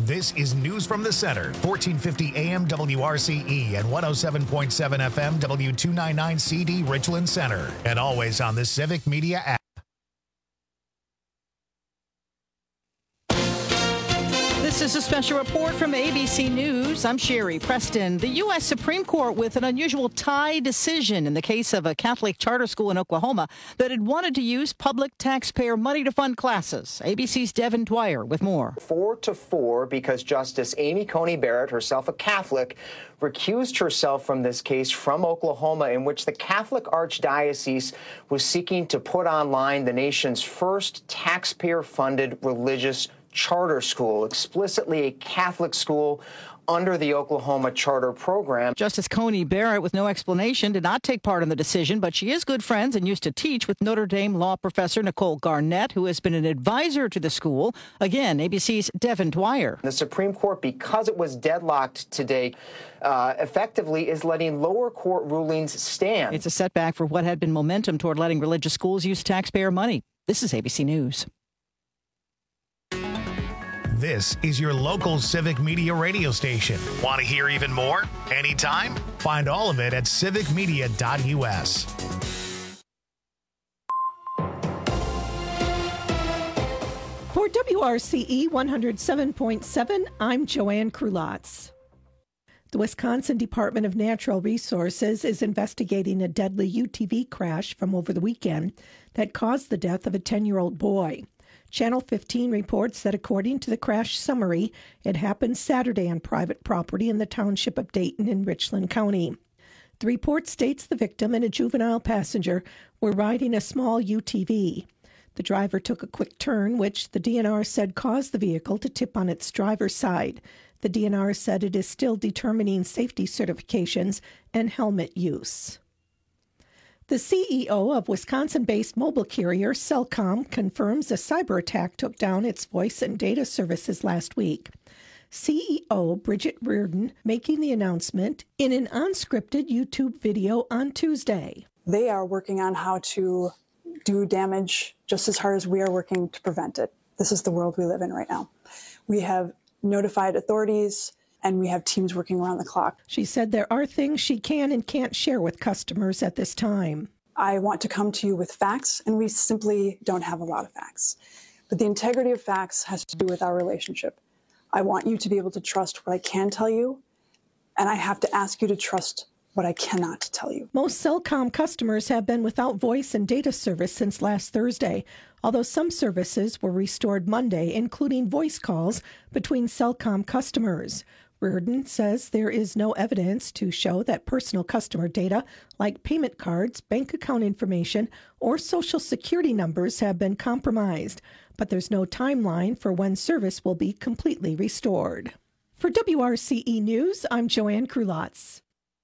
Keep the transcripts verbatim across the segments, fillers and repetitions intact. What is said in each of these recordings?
This is News from the Center, fourteen fifty A M W R C E and one oh seven point seven F M W two ninety-nine C D Richland Center, and always on the Civic Media app. This is a special report from A B C News. I'm Sherry Preston. The U S Supreme Court with an unusual tie decision in the case of a Catholic charter school in Oklahoma that had wanted to use public taxpayer money to fund classes. A B C's Devin Dwyer with more. Four to four because Justice Amy Coney Barrett, herself a Catholic, recused herself from this case from Oklahoma, in which the Catholic Archdiocese was seeking to put online the nation's first taxpayer-funded religious charter school, explicitly a Catholic school under the Oklahoma charter program. Justice Coney Barrett, with no explanation, did not take part in the decision, but she is good friends and used to teach with Notre Dame law professor Nicole Garnett, who has been an advisor to the school. Again, A B C's Devin Dwyer. The Supreme Court, because it was deadlocked today, uh, effectively is letting lower court rulings stand. It's a setback for what had been momentum toward letting religious schools use taxpayer money. This is A B C News. This is your local Civic Media radio station. Want to hear even more? Anytime? Find all of it at civic media dot U S. For W R C E one oh seven point seven, I'm Joanne Krulotz. The Wisconsin Department of Natural Resources is investigating a deadly U T V crash from over the weekend that caused the death of a ten-year-old boy. Channel fifteen reports that according to the crash summary, it happened Saturday on private property in the township of Dayton in Richland County. The report states the victim and a juvenile passenger were riding a small U T V. The driver took a quick turn, which the D N R said caused the vehicle to tip on its driver's side. The D N R said it is still determining safety certifications and helmet use. The C E O of Wisconsin-based mobile carrier Cellcom confirms a cyber attack took down its voice and data services last week. C E O Bridget Reardon making the announcement in an unscripted YouTube video on Tuesday. They are working on how to do damage just as hard as we are working to prevent it. This is the world we live in right now. We have notified authorities, and we have teams working around the clock. She said there are things she can and can't share with customers at this time. I want to come to you with facts, and we simply don't have a lot of facts. But the integrity of facts has to do with our relationship. I want you to be able to trust what I can tell you, and I have to ask you to trust what I cannot tell you. Most Cellcom customers have been without voice and data service since last Thursday, although some services were restored Monday, including voice calls between Cellcom customers. Reardon says there is no evidence to show that personal customer data like payment cards, bank account information, or social security numbers have been compromised, but there's no timeline for when service will be completely restored. For W R C E News, I'm Joanne Krulotz.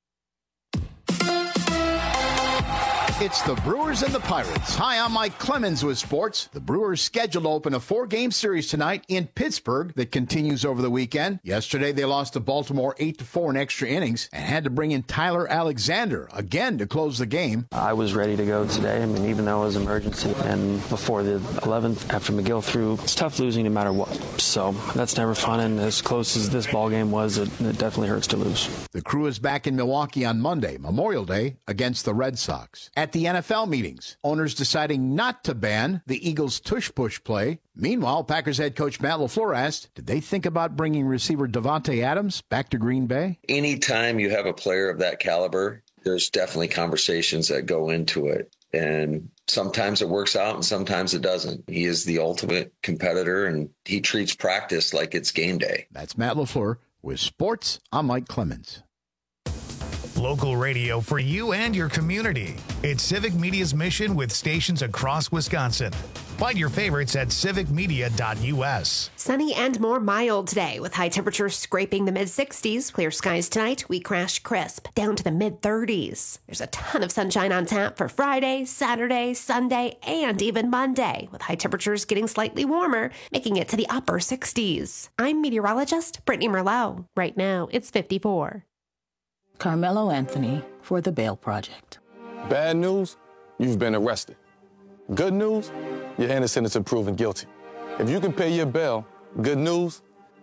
It's the Brewers and the Pirates. Hi, I'm Mike Clemens with sports. The Brewers scheduled to open a four-game series tonight in Pittsburgh that continues over the weekend. Yesterday, they lost to Baltimore eight to four in extra innings and had to bring in Tyler Alexander again to close the game. I was ready to go today. I mean, even though it was emergency and before the eleventh, after McGill threw, it's tough losing no matter what. So that's never fun, and as close as this ball game was, it, it definitely hurts to lose. The crew is back in Milwaukee on Monday, Memorial Day, against the Red Sox. At the N F L meetings, owners deciding not to ban the Eagles' tush-push play. Meanwhile, Packers head coach Matt LaFleur asked, did they think about bringing receiver Davante Adams back to Green Bay? Anytime you have a player of that caliber, there's definitely conversations that go into it. And sometimes it works out and sometimes it doesn't. He is the ultimate competitor, and he treats practice like it's game day. That's Matt LaFleur with sports. I'm Mike Clemens. Local radio for you and your community. It's Civic Media's mission with stations across Wisconsin. Find your favorites at civic media dot U S. Sunny and more mild today with high temperatures scraping the mid sixties. Clear skies tonight. We crash crisp down to the mid thirties. There's a ton of sunshine on tap for Friday, Saturday, Sunday, and even Monday, with high temperatures getting slightly warmer, making it to the upper sixties. I'm meteorologist Brittany Merlot. Right now, it's fifty-four. Carmelo Anthony for the Bail Project. Bad news, you've been arrested. Good news, you're innocent until proven guilty. If you can pay your bail, good news,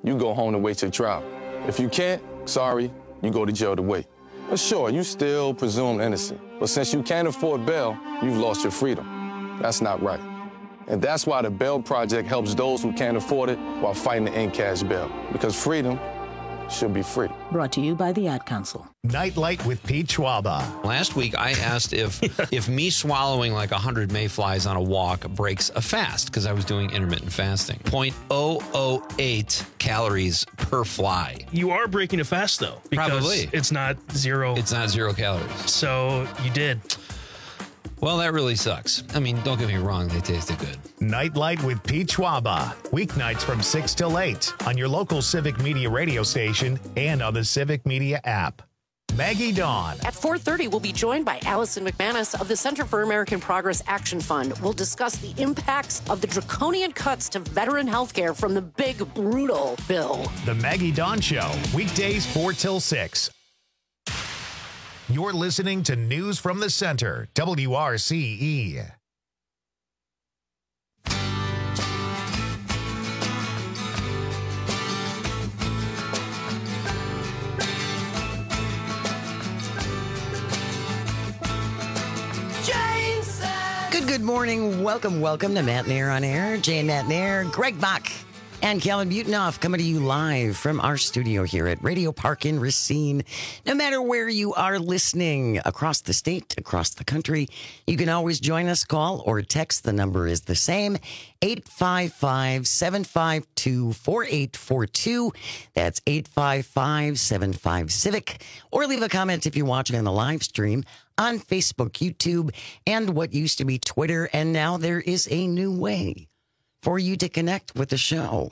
you go home to wait your trial. If you can't, sorry, you go to jail to wait. But sure, you still presumed innocent. But since you can't afford bail, you've lost your freedom. That's not right. And that's why the Bail Project helps those who can't afford it while fighting to end cash bail. Because freedom should be free. Brought to you by the Ad Council. Nightlight with Pete Schwaba. Last week, I asked if if me swallowing like one hundred mayflies on a walk breaks a fast, because I was doing intermittent fasting. zero point zero zero eight calories per fly. You are breaking a fast, though. Because Probably. it's not zero. It's not zero calories. So you did. Well, that really sucks. I mean, don't get me wrong, they tasted good. Nightlight with Pete Schwaba. Weeknights from six till eight on your local Civic Media radio station and on the Civic Media app. Maggie Dawn. At four thirty, we'll be joined by Allison McManus of the Center for American Progress Action Fund. We'll discuss the impacts of the draconian cuts to veteran health care from the big, brutal bill. The Maggie Dawn Show. Weekdays four till six. You're listening to News from the Center, W R C E. Good, good morning. Welcome, welcome to Matt Nair on Air. Jane Matt Nair, Greg Bach, and Calvin Butenhoff coming to you live from our studio here at Radio Park in Racine. No matter where you are listening, across the state, across the country, you can always join us, call or text. The number is the same, eight five five, seven five two, four eight four two. That's eight five five, seven five, CIVIC. Or leave a comment if you're watching on the live stream on Facebook, YouTube, and what used to be Twitter. And now there is a new way for you to connect with the show.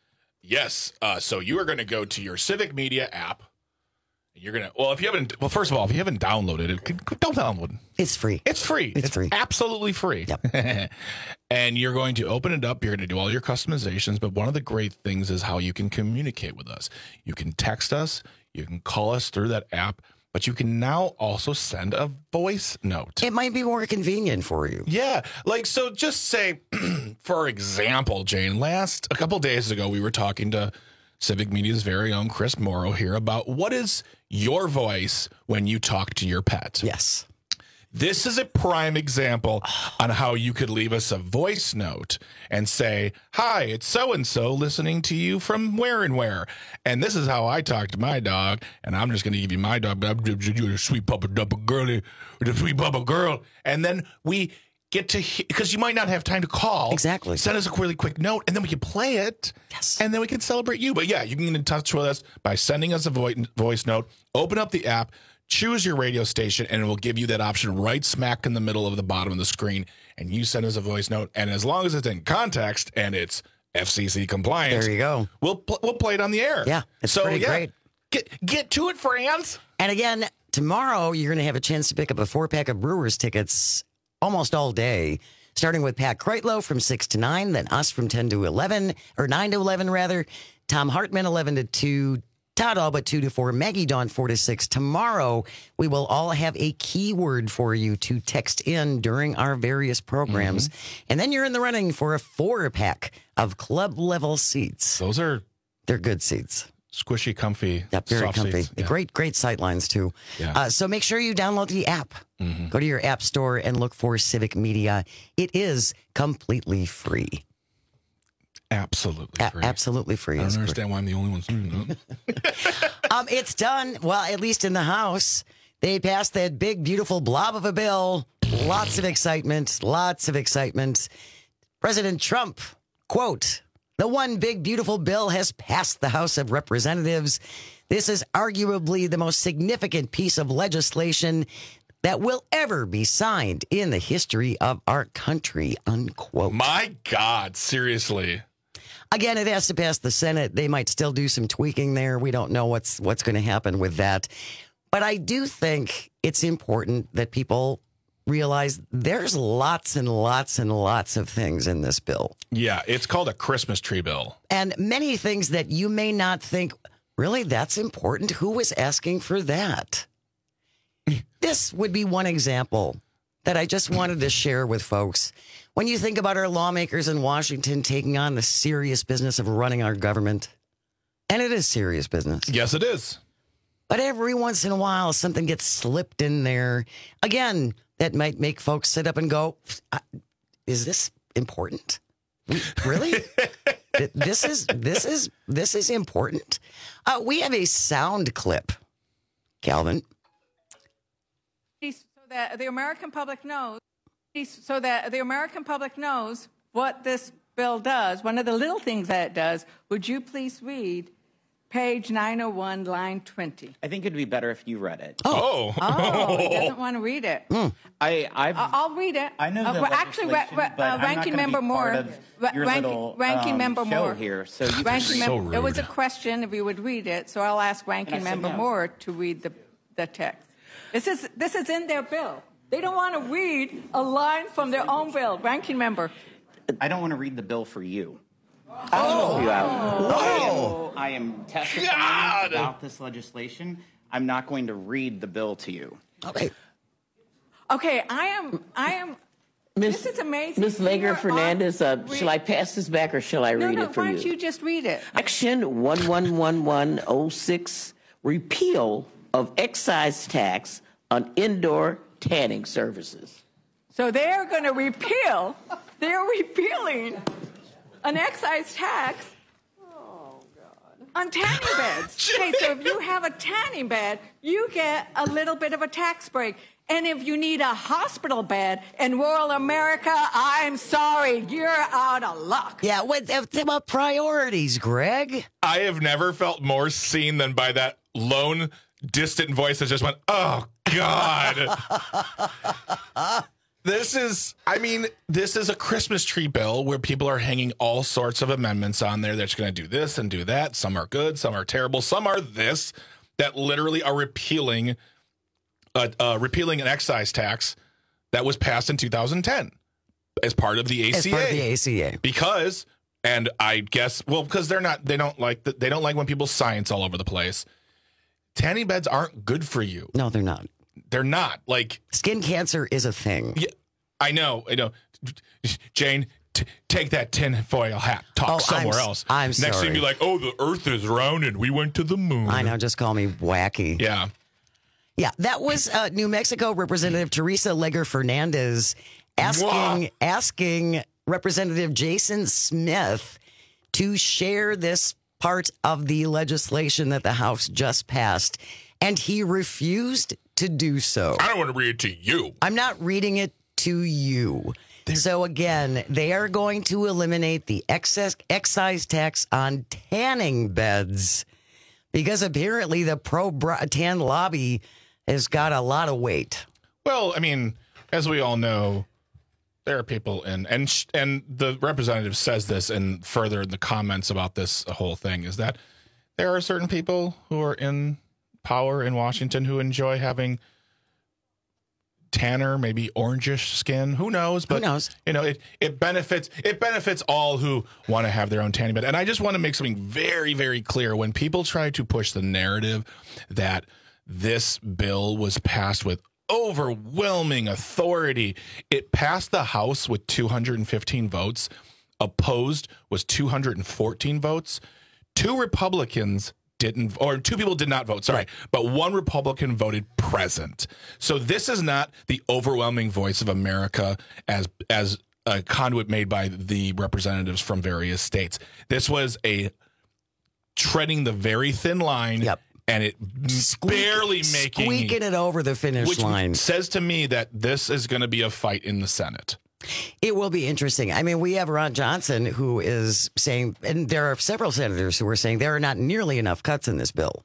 Yes. Uh, so you are going to go to your Civic Media app. You're going to, well, if you haven't, well, first of all, if you haven't downloaded it, don't download it. It's free. It's free. It's, it's free. Absolutely free. Yep. And you're going to open it up. You're going to do all your customizations. But one of the great things is how you can communicate with us. You can text us. You can call us through that app. But you can now also send a voice note. It might be more convenient for you. Yeah. Like, so just say, for example, Jane, last, a couple days ago, we were talking to Civic Media's very own Chris Morrow here about what is your voice when you talk to your pet. Yes. This is a prime example on how you could leave us a voice note and say, hi, it's so-and-so listening to you from where and where. And this is how I talk to my dog. And I'm just going to give you my dog. But I'm you're a sweet papa duppa girly, the sweet papa girl. And then we get to, because you might not have time to call. Exactly. Send us a really quick note, and then we can play it. Yes. And then we can celebrate you. But yeah, you can get in touch with us by sending us a vo- voice note. Open up the app. Choose your radio station, and it will give you that option right smack in the middle of the bottom of the screen. And you send us a voice note, and as long as it's in context and it's F C C compliant, there you go. We'll pl- we'll play it on the air. Yeah, it's so, pretty yeah, great. Get get to it, friends. And again, tomorrow you're going to have a chance to pick up a four pack of Brewers tickets almost all day, starting with Pat Kreitlow from six to nine, then us from ten to eleven, or nine to eleven rather. Tom Hartman eleven to two. Todd Alba two to four, Maggie Dawn four to six. Tomorrow, we will all have a keyword for you to text in during our various programs. Mm-hmm. And then you're in the running for a four pack of club level seats. Those are, they're good seats. Squishy, comfy. Yep, very soft comfy. seats. Yeah. Great, great sight lines, too. Yeah. Uh, so make sure you download the app. Mm-hmm. Go to your app store and look for Civic Media. It is completely free. Absolutely free. A- absolutely free. I don't understand why I'm the only one saying that. um, it's done. Well, at least in the House, they passed that big, beautiful blob of a bill. Lots of excitement. Lots of excitement. President Trump, quote, "The one big, beautiful bill has passed the House of Representatives. This is arguably the most significant piece of legislation that will ever be signed in the history of our country," unquote. My God, seriously. Again, it has to pass the Senate. They might still do some tweaking there. We don't know what's what's going to happen with that. But I do think it's important that people realize there's lots and lots and lots of things in this bill. Yeah, it's called a Christmas tree bill. And many things that you may not think, really, that's important? Who was asking for that? This would be one example that I just wanted to share with folks. When you think about our lawmakers in Washington taking on the serious business of running our government, And it is serious business. Yes, it is. But every once in a while, something gets slipped in there. Again, that might make folks sit up and go, is this important? Really? this is this is this is important. Uh, we have a sound clip, Calvin. So that the American public knows, so that the American public knows what this bill does. One of the little things that it does. Would you please read page nine oh one, line twenty? I think it'd be better if you read it. Oh, oh, he doesn't want to read it. Mm. I, I've, I'll read it. I know the uh, well, actually, legislation, ra- ra- but uh, I'm ranking not member be Moore, part of your ranking, little, ranking um, member show Moore here. So you ranking so member, it was a question if you would read it, so I'll ask ranking And I said member no. Moore to read the the text. This is this is in their bill. They don't want to read a line from their own bill. Ranking member. I don't want to read the bill for you. Oh. You out. Wow. I am testifying God. about this legislation. I'm not going to read the bill to you. Okay. Okay, I am I am. Miss, This is amazing. Miss Lager You are Fernandez, uh, on- shall I pass this back or shall I No, read no. it for Why you? don't you just read it? Section one one one one oh six, repeal of excise tax on indoor tanning services. So they're going to repeal. They're repealing an excise tax on tanning beds. Okay, so if you have a tanning bed, you get a little bit of a tax break. And if you need a hospital bed in rural America, I'm sorry, you're out of luck. Yeah, what about priorities, Greg? I have never felt more seen than by that lone, distant voice that just went, oh, God. This is, I mean, this is a Christmas tree bill where people are hanging all sorts of amendments on there that's going to do this and do that. Some are good, some are terrible, some are this, that literally are repealing uh, uh, repealing an excise tax that was passed in two thousand ten as part of the A C A. As part of the A C A. Because, and I guess, well, because they're not, they don't like, the, they don't like when people science all over the place. Tanning beds aren't good for you. No, they're not. They're not. Like, skin cancer is a thing. Yeah, I know. I know. Jane, t- take that tinfoil hat. Talk Oh, somewhere I'm, else. I'm Next sorry. thing you're like, oh, the Earth is round and we went to the moon. I know. Just call me wacky. Yeah. Yeah, that was uh, New Mexico Representative Teresa Leger Fernandez asking Mwah. asking Representative Jason Smith to share this part of the legislation that the House just passed, and he refused to do so. I don't want to read it to you. I'm not reading it to you. So again, they are going to eliminate the excess excise tax on tanning beds because apparently the pro-tan lobby has got a lot of weight. Well, I mean, as we all know, there are people in, and sh- and the representative says this and further in the comments about this whole thing is that there are certain people who are in power in Washington who enjoy having tanner, maybe orangish skin. Who knows? But Who knows? You know, it it benefits it benefits all who want to have their own tanning bed. And I just want to make something very, very clear. When people try to push the narrative that this bill was passed with overwhelming authority, it passed the House with two hundred fifteen votes. Opposed was two hundred fourteen votes. Two Republicans didn't, or two people did not vote, sorry, but one Republican voted present. So this is not the overwhelming voice of America as as a conduit made by the representatives from various states. This was a treading the very thin line. Yep. And it Squeak, barely making squeaking it over the finish which line. says to me that this is going to be a fight in the Senate. It will be interesting. I mean, we have Ron Johnson who is saying, and there are several senators who are saying there are not nearly enough cuts in this bill.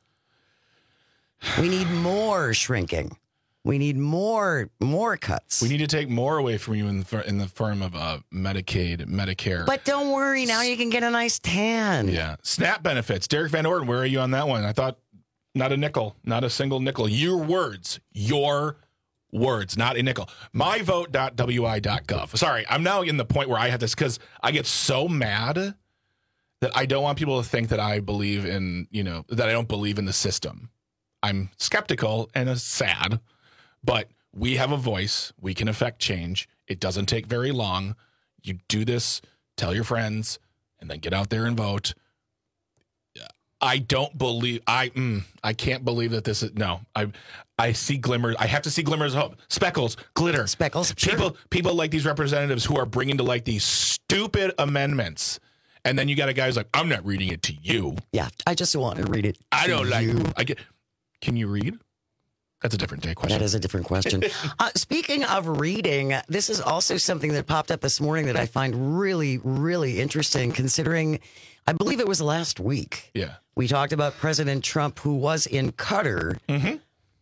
We need more shrinking. We need more more cuts. We need to take more away from you in the, in the form of uh, Medicaid, Medicare. But don't worry, now you can get a nice tan. Yeah. SNAP benefits. Derek Van Orden, where are you on that one? I thought not a nickel, not a single nickel. Your words, your words, not a nickel. my vote dot w i dot gov. Sorry, I'm now in the point where I have this because I get so mad that I don't want people to think that I believe in, you know, that I don't believe in the system. I'm skeptical and uh, sad, but we have a voice. We can affect change. It doesn't take very long. You do this, tell your friends, and then get out there and vote. I don't believe I mm, I can't believe that this is no. I I see glimmers. I have to see glimmers of hope. Speckles, glitter. Speckles. People Sure. people like these representatives who are bringing to like these stupid amendments. And then you got a guy who's like, I'm not reading it to you. Yeah, I just want to read it. I don't to like you. I get Can you read? That's a different day question. That is a different question. uh, speaking of reading, this is also something that popped up this morning that I find really, really interesting, considering I believe it was last week. Yeah. We talked about President Trump, who was in Qatar, mm-hmm.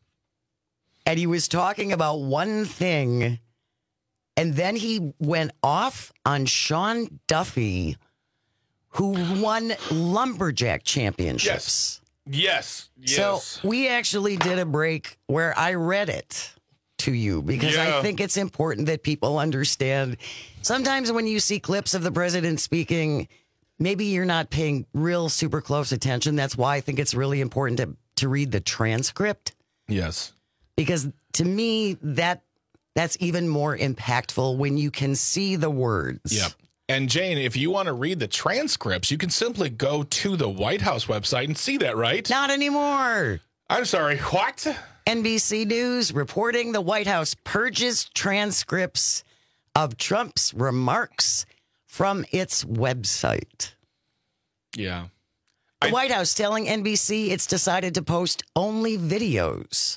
and he was talking about one thing, and then he went off on Sean Duffy, who won lumberjack championships. Yes. Yes. So we actually did a break where I read it to you because Yeah. I think it's important that people understand. Sometimes when you see clips of the president speaking, maybe you're not paying real super close attention. That's why I think it's really important to, to read the transcript. Yes. Because to me, that that's even more impactful when you can see the words. Yep. And Jane, if you want to read the transcripts, you can simply go to the White House website and see that, right? Not anymore. I'm sorry, what? N B C News reporting the White House purges transcripts of Trump's remarks from its website. Yeah. The White House telling N B C it's decided to post only videos.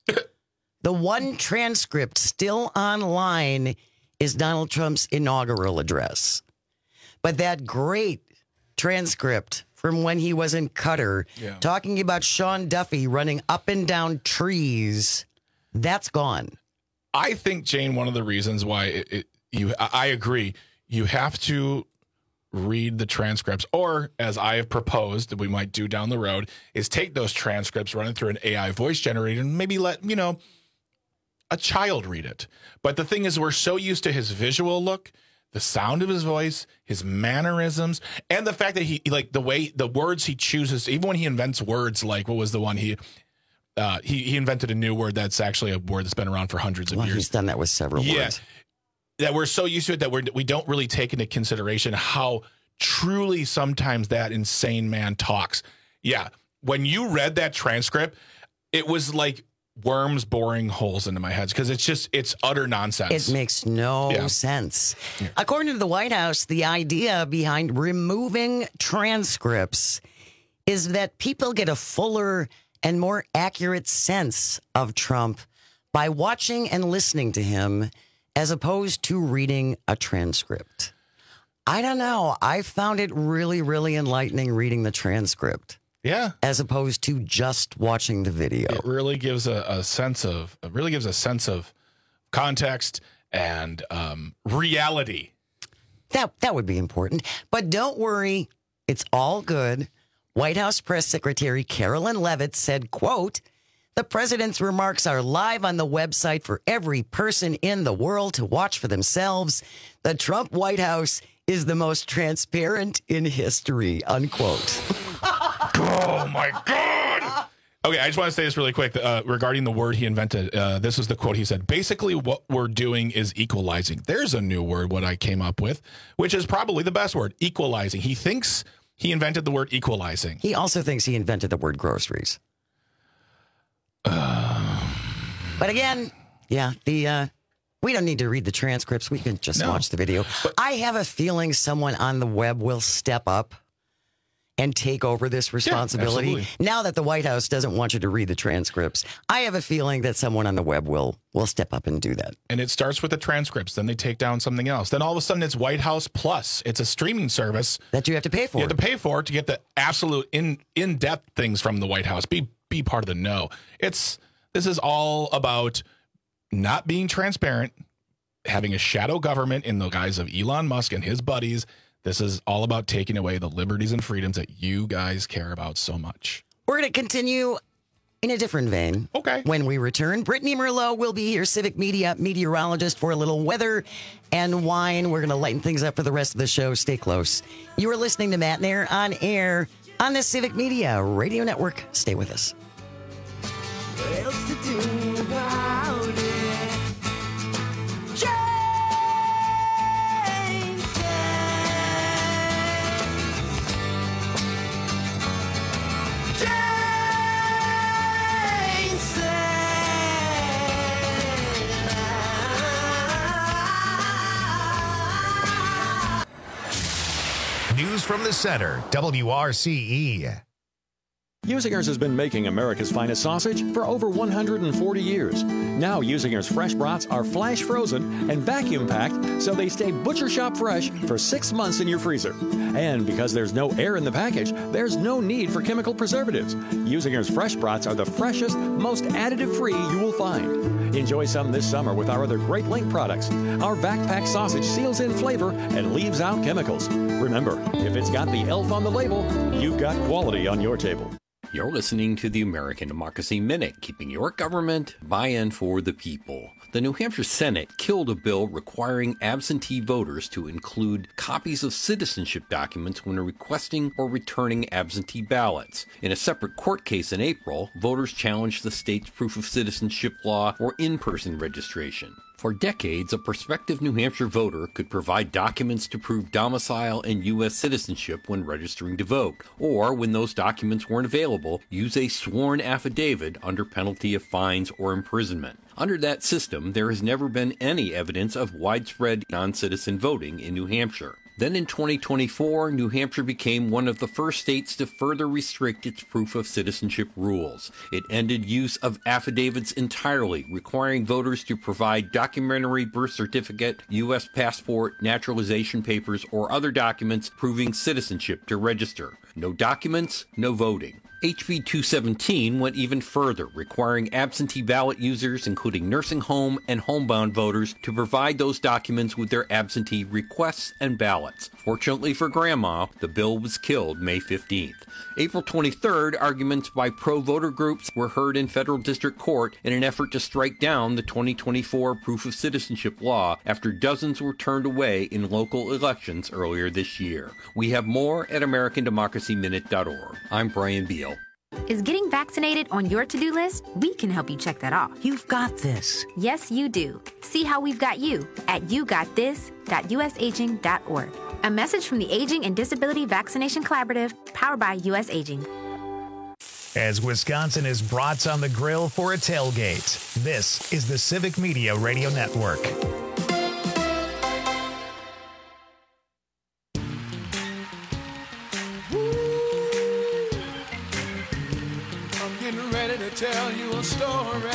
The one transcript still online is Donald Trump's inaugural address. But that great transcript from when he was in Qatar, Yeah. talking about Sean Duffy running up and down trees, that's gone. I think, Jane, one of the reasons why it, it, you, I I agree, you have to read the transcripts, or as I have proposed that we might do down the road, is take those transcripts, run it through an A I voice generator, and maybe let, you know, a child read it. But the thing is, we're so used to his visual look, the sound of his voice, his mannerisms, and the fact that he, like, the way, the words he chooses, even when he invents words, like, what was the one he, uh, he, he invented a new word that's actually a word that's been around for hundreds of Well, years. he's done that with several Yeah. words. That we're so used to it that we're, we don't really take into consideration how truly sometimes that insane man talks. Yeah. When you read that transcript, it was like worms boring holes into my head because it's just, it's utter nonsense. It makes no Yeah. sense. According to the White House, the idea behind removing transcripts is that people get a fuller and more accurate sense of Trump by watching and listening to him as opposed to reading a transcript. I don't know. I found it really, really enlightening reading the transcript. Yeah. As opposed to just watching the video. It really gives a, a sense of, it really gives a sense of context and um, reality. That that would be important. But don't worry, it's all good. White House Press Secretary Carolyn Levitt said, quote, "The president's remarks are live on the website for every person in the world to watch for themselves. The Trump White House is the most transparent in history," unquote. Oh, my God. Okay, I just want to say this really quick uh, regarding the word he invented. Uh, this is the quote he said. Basically, what we're doing is equalizing. There's a new word, what I came up with, which is probably the best word, equalizing. He thinks he invented the word equalizing. He also thinks he invented the word groceries. Uh, but again, yeah, the uh, we don't need to read the transcripts. We can just No. watch the video. I have a feeling someone on the web will step up and take over this responsibility. absolutely. Now that the White House doesn't want you to read the transcripts, I have a feeling that someone on the web will will step up and do that. And it starts with the transcripts. Then they take down something else. Then all of a sudden it's White House Plus. It's a streaming service that you have to pay for. You have to pay for to get the absolute in in depth things from the White House. Be be part of the know. It's this is all about not being transparent, having a shadow government in the guise of Elon Musk and his buddies. This is all about taking away the liberties and freedoms that you guys care about so much. We're going to continue in a different vein. Okay. When we return, Brittany Merlot will be here, Civic Media meteorologist, for a little weather and wine. We're going to lighten things up for the rest of the show. Stay close. You are listening to Matt Nair on air on the Civic Media Radio Network. Stay with us. What else to do about it? from the center, W R C E. Usinger's has been making America's finest sausage for over one hundred forty years. Now Usinger's fresh brats are flash frozen and vacuum packed so they stay butcher shop fresh for six months in your freezer. And because there's no air in the package, there's no need for chemical preservatives. Usinger's fresh brats are the freshest, most additive-free you will find. Enjoy some this summer with our other Great Link products. Our vac pack sausage seals in flavor and leaves out chemicals. Remember, if it's got the elf on the label, you've got quality on your table. You're listening to the American Democracy Minute, keeping your government by and for the people. The New Hampshire Senate killed a bill requiring absentee voters to include copies of citizenship documents when requesting or returning absentee ballots. In a separate court case in April, voters challenged the state's proof of citizenship law or in-person registration. For decades, a prospective New Hampshire voter could provide documents to prove domicile and U S citizenship when registering to vote, or when those documents weren't available, use a sworn affidavit under penalty of fines or imprisonment. Under that system, there has never been any evidence of widespread non-citizen voting in New Hampshire. Then in twenty twenty-four, New Hampshire became one of the first states to further restrict its proof of citizenship rules. It ended use of affidavits entirely, requiring voters to provide documentary birth certificate, U S passport, naturalization papers, or other documents proving citizenship to register. No documents, no voting. H B two seventeen went even further, requiring absentee ballot users, including nursing home and homebound voters, to provide those documents with their absentee requests and ballots. Fortunately for Grandma, the bill was killed May fifteenth. April twenty-third, arguments by pro-voter groups were heard in federal district court in an effort to strike down the twenty twenty-four proof of citizenship law after dozens were turned away in local elections earlier this year. We have more at American Democracy Minute dot org. I'm Brian Beal. Is getting vaccinated on your to-do list? We can help you check that off. You've got this. Yes, you do. See how we've got you at you got this dot U S aging dot org. A message from the Aging and Disability Vaccination Collaborative, powered by U S Aging. As Wisconsin is brats on the grill for a tailgate, this is the Civic Media Radio Network. Tell you a story.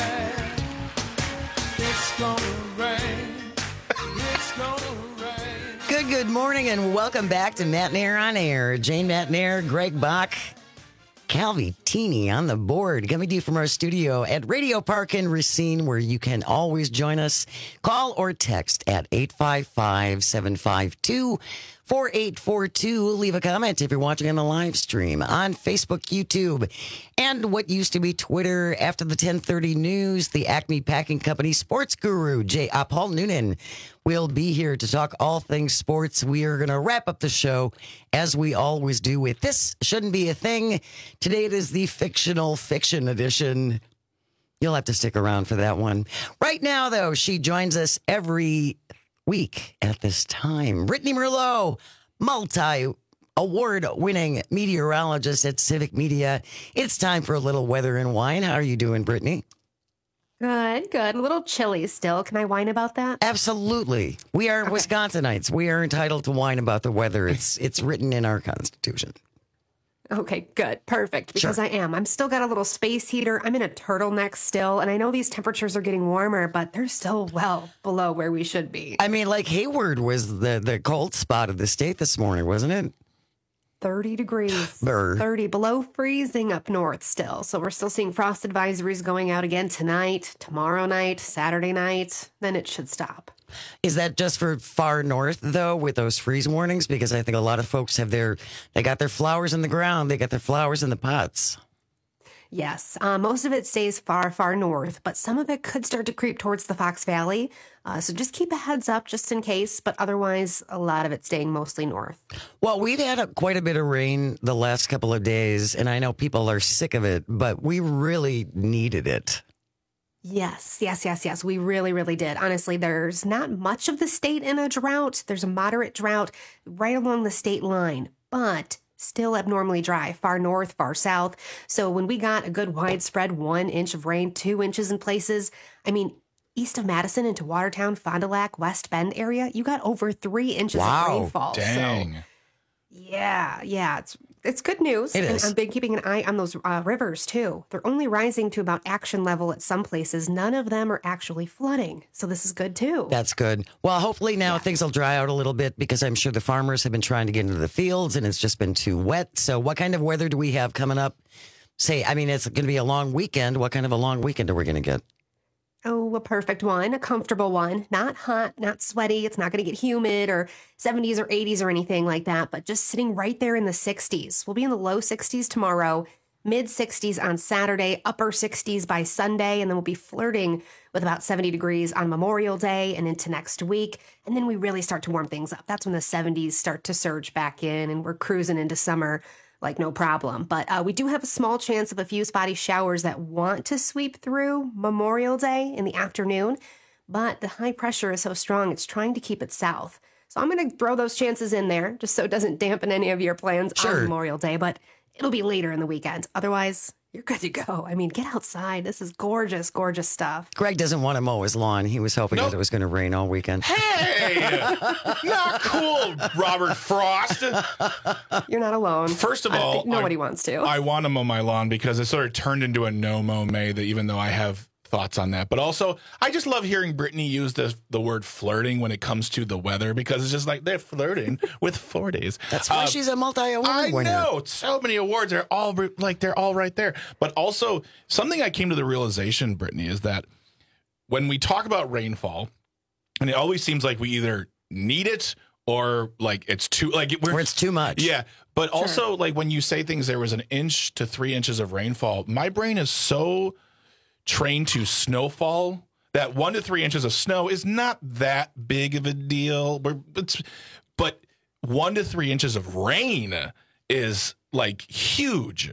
It's gonna rain. It's gonna rain. Good, good morning, and welcome back to Matt Nair on Air. Jane Matt Nair, Greg Bach, Calvi Teeny on the board, coming to you from our studio at Radio Park in Racine, where you can always join us. Call or text at eight five five, seven five two, four eight four two. Leave a comment if you're watching on the live stream on Facebook, YouTube, and what used to be Twitter. After the ten thirty news, the Acme Packing Company sports guru, J. Uh, Paul Noonan, will be here to talk all things sports. We are going to wrap up the show, as we always do, with This Shouldn't Be a Thing. Today it is the fictional fiction edition. You'll have to stick around for that one. Right now, though, she joins us every week at this time. Brittany Merlot, multi-award-winning meteorologist at Civic Media. It's time for a little weather and wine. How are you doing, Brittany? Good, good. A little chilly still. Can I whine about that? Absolutely. We are okay. Wisconsinites. We are entitled to whine about the weather. It's it's written in our Constitution. Okay, good. Perfect. Because sure. I am. I'm still got a little space heater. I'm in a turtleneck still. And I know these temperatures are getting warmer, but they're still well below where we should be. I mean, like Hayward was the, the cold spot of the state this morning, wasn't it? thirty degrees. Burr. thirty below freezing up north still. So we're still seeing frost advisories going out again tonight, tomorrow night, Saturday night. Then it should stop. Is that just for far north, though, with those freeze warnings? Because I think a lot of folks have their, they got their flowers in the ground. They got their flowers in the pots. Yes, uh, most of it stays far, far north, but some of it could start to creep towards the Fox Valley. Uh, so just keep a heads up just in case, but otherwise a lot of it staying mostly north. Well, we've had a, quite a bit of rain the last couple of days, and I know people are sick of it, but we really needed it. Yes, yes, yes, yes. We really, really did. Honestly, there's not much of the state in a drought. There's a moderate drought right along the state line, but still abnormally dry, far north, far south. So when we got a good widespread one inch of rain, two inches in places, I mean, east of Madison into Watertown, Fond du Lac, West Bend area, you got over three inches wow. of rainfall. Dang. So, Yeah, yeah, it's it's good news. It and is. I've been keeping an eye on those uh, rivers, too. They're only rising to about action level at some places. None of them are actually flooding. So this is good, too. That's good. Well, hopefully now yeah. things will dry out a little bit because I'm sure the farmers have been trying to get into the fields and it's just been too wet. So what kind of weather do we have coming up? Say, I mean, it's going to be a long weekend. What kind of a long weekend are we going to get? Oh, a perfect one, a comfortable one. Not hot, not sweaty. It's not going to get humid or seventies or eighties or anything like that, but just sitting right there in the sixties. We'll be in the low sixties tomorrow, mid sixties on Saturday, upper sixties by Sunday, and then we'll be flirting with about seventy degrees on Memorial Day and into next week. And then we really start to warm things up. That's when the seventies start to surge back in and we're cruising into summer like no problem. But uh, we do have a small chance of a few spotty showers that want to sweep through Memorial Day in the afternoon. But the high pressure is so strong, it's trying to keep it south. So I'm going to throw those chances in there just so it doesn't dampen any of your plans sure. on Memorial Day. But it'll be later in the weekend. Otherwise, you're good to go. I mean, get outside. This is gorgeous, gorgeous stuff. Greg doesn't want to mow his lawn. He was hoping nope. that it was going to rain all weekend. Hey! Not cool, Robert Frost. You're not alone. First of all, I, nobody I, wants to. I want to mow my lawn because it sort of turned into a no-mow May, that even though I have thoughts on that. But also, I just love hearing Brittany use the, the word flirting when it comes to the weather because it's just like they're flirting with forties. That's why uh, she's a multi-award winner. I know. So many awards. They're all like they're all right there. But also, something I came to the realization, Brittany, is that when we talk about rainfall, and it always seems like we either need it or like it's too like it, or it's too much. Yeah. But sure. also, like when you say things, there was an inch to three inches of rainfall. My brain is so trained to snowfall that one to three inches of snow is not that big of a deal. But, but one to three inches of rain is like huge.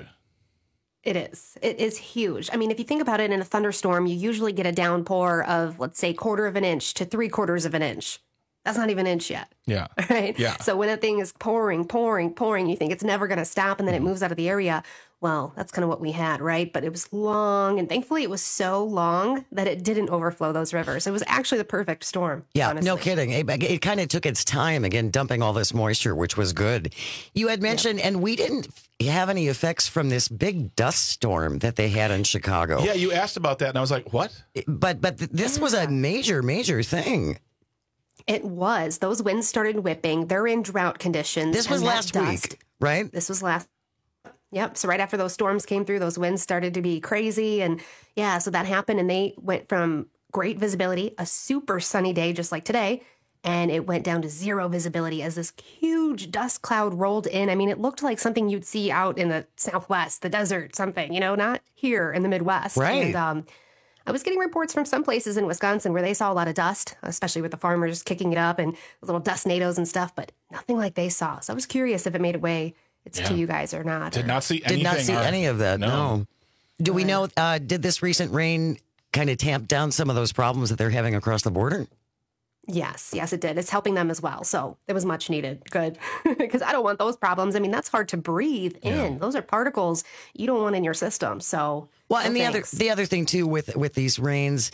It is. It is huge. I mean, if you think about it, in a thunderstorm, you usually get a downpour of, let's say, quarter of an inch to three quarters of an inch. That's not even an inch yet. Yeah. Right? Yeah. So when a thing is pouring, pouring, pouring, you think it's never going to stop, and then it moves out of the area. Well, that's kind of what we had, right? But it was long, and thankfully it was so long that it didn't overflow those rivers. It was actually the perfect storm. Yeah, honestly. no kidding. It, it kind of took its time, again, dumping all this moisture, which was good. You had mentioned, yeah. and we didn't have any effects from this big dust storm that they had in Chicago. Yeah, you asked about that, and I was like, what? But, but this was a major, major thing. It was. Those winds started whipping. They're in drought conditions. This was last dust, week, right? This was last Yep. So right after those storms came through, those winds started to be crazy. And yeah, so that happened. And they went from great visibility, a super sunny day, just like today, and it went down to zero visibility as this huge dust cloud rolled in. I mean, it looked like something you'd see out in the Southwest, the desert, something, you know, not here in the Midwest. Right. And um, I was getting reports from some places in Wisconsin where they saw a lot of dust, especially with the farmers kicking it up and little dust nados and stuff, but nothing like they saw. So I was curious if it made its way It's yeah. to you guys or not. Did or... not see anything. Did not see or... any of that, no. no. Do we know, uh, did this recent rain kind of tamp down some of those problems that they're having across the border? Yes, yes, it did. It's helping them as well. So it was much needed. Good. Because I don't want those problems. I mean, that's hard to breathe yeah. in. Those are particles you don't want in your system. So, well, and no the thanks. other the other thing, too, with, with these rains,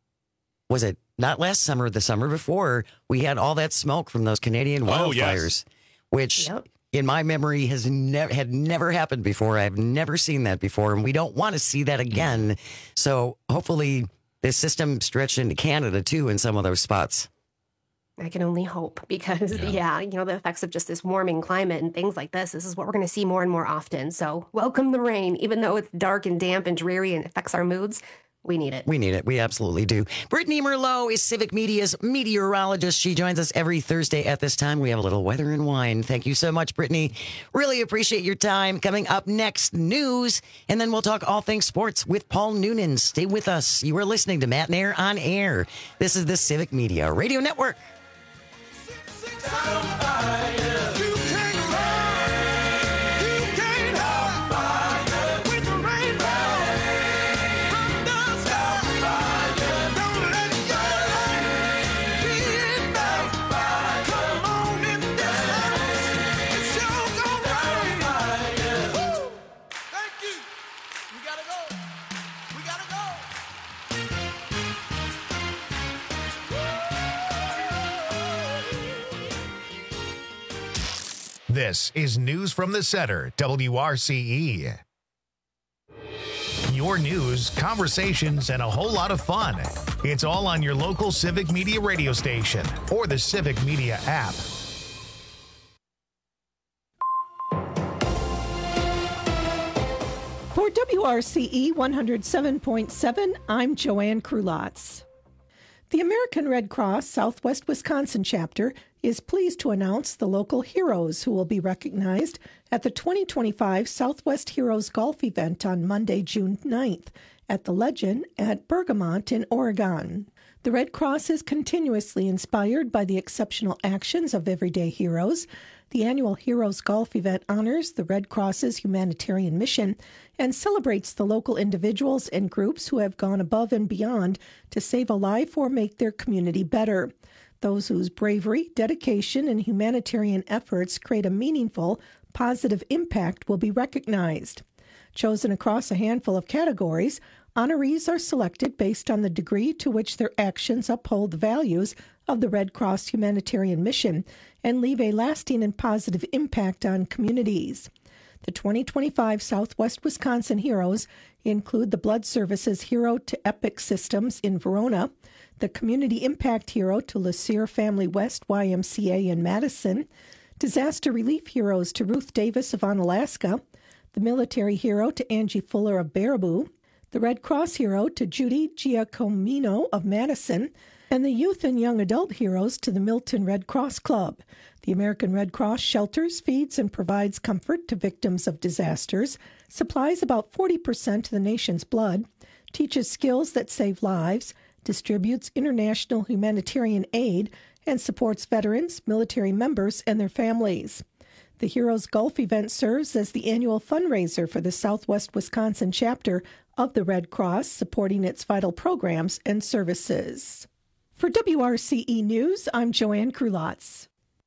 was it not last summer, the summer before, we had all that smoke from those Canadian wildfires, oh, yes. which... Yep. in my memory, has never had never happened before. I've never seen that before, and we don't want to see that again. So hopefully, this system stretched into Canada too in some of those spots. I can only hope because, yeah. yeah, you know, the effects of just this warming climate and things like this. This is what we're going to see more and more often. So welcome the rain, even though it's dark and damp and dreary and affects our moods. We need it. We need it. We absolutely do. Brittany Merlot is Civic Media's meteorologist. She joins us every Thursday at this time. We have a little weather and wine. Thank you so much, Brittany. Really appreciate your time. Coming up next, news, and then we'll talk all things sports with Paul Noonan. Stay with us. You are listening to Matt Nair on Air. This is the Civic Media Radio Network. This is News from the Center, W R C E. Your news, conversations, and a whole lot of fun. It's all on your local Civic Media radio station or the Civic Media app. For W R C E one oh seven point seven, I'm Joanne Krulotz. The American Red Cross Southwest Wisconsin chapter is pleased to announce the local heroes who will be recognized at the twenty twenty-five Southwest Heroes Golf event on Monday, June ninth at the Legend at Bergamot in Oregon. The Red Cross is continuously inspired by the exceptional actions of everyday heroes. The annual Heroes Golf event honors the Red Cross's humanitarian mission and celebrates the local individuals and groups who have gone above and beyond to save a life or make their community better. Those whose bravery, dedication, and humanitarian efforts create a meaningful, positive impact will be recognized. Chosen across a handful of categories, honorees are selected based on the degree to which their actions uphold the values of the Red Cross humanitarian mission and leave a lasting and positive impact on communities. The twenty twenty-five Southwest Wisconsin Heroes include the Blood Services Hero to Epic Systems in Verona, the Community Impact Hero to LeSire Family West Y M C A in Madison, Disaster Relief Heroes to Ruth Davis of Onalaska, the Military Hero to Angie Fuller of Baraboo, the Red Cross Hero to Judy Giacomino of Madison, and the Youth and Young Adult Heroes to the Milton Red Cross Club. The American Red Cross shelters, feeds, and provides comfort to victims of disasters, supplies about forty percent of the nation's blood, teaches skills that save lives, distributes international humanitarian aid, and supports veterans, military members, and their families. The Heroes Golf event serves as the annual fundraiser for the Southwest Wisconsin chapter of the Red Cross, supporting its vital programs and services. For W R C E News, I'm Joanne Krulotz.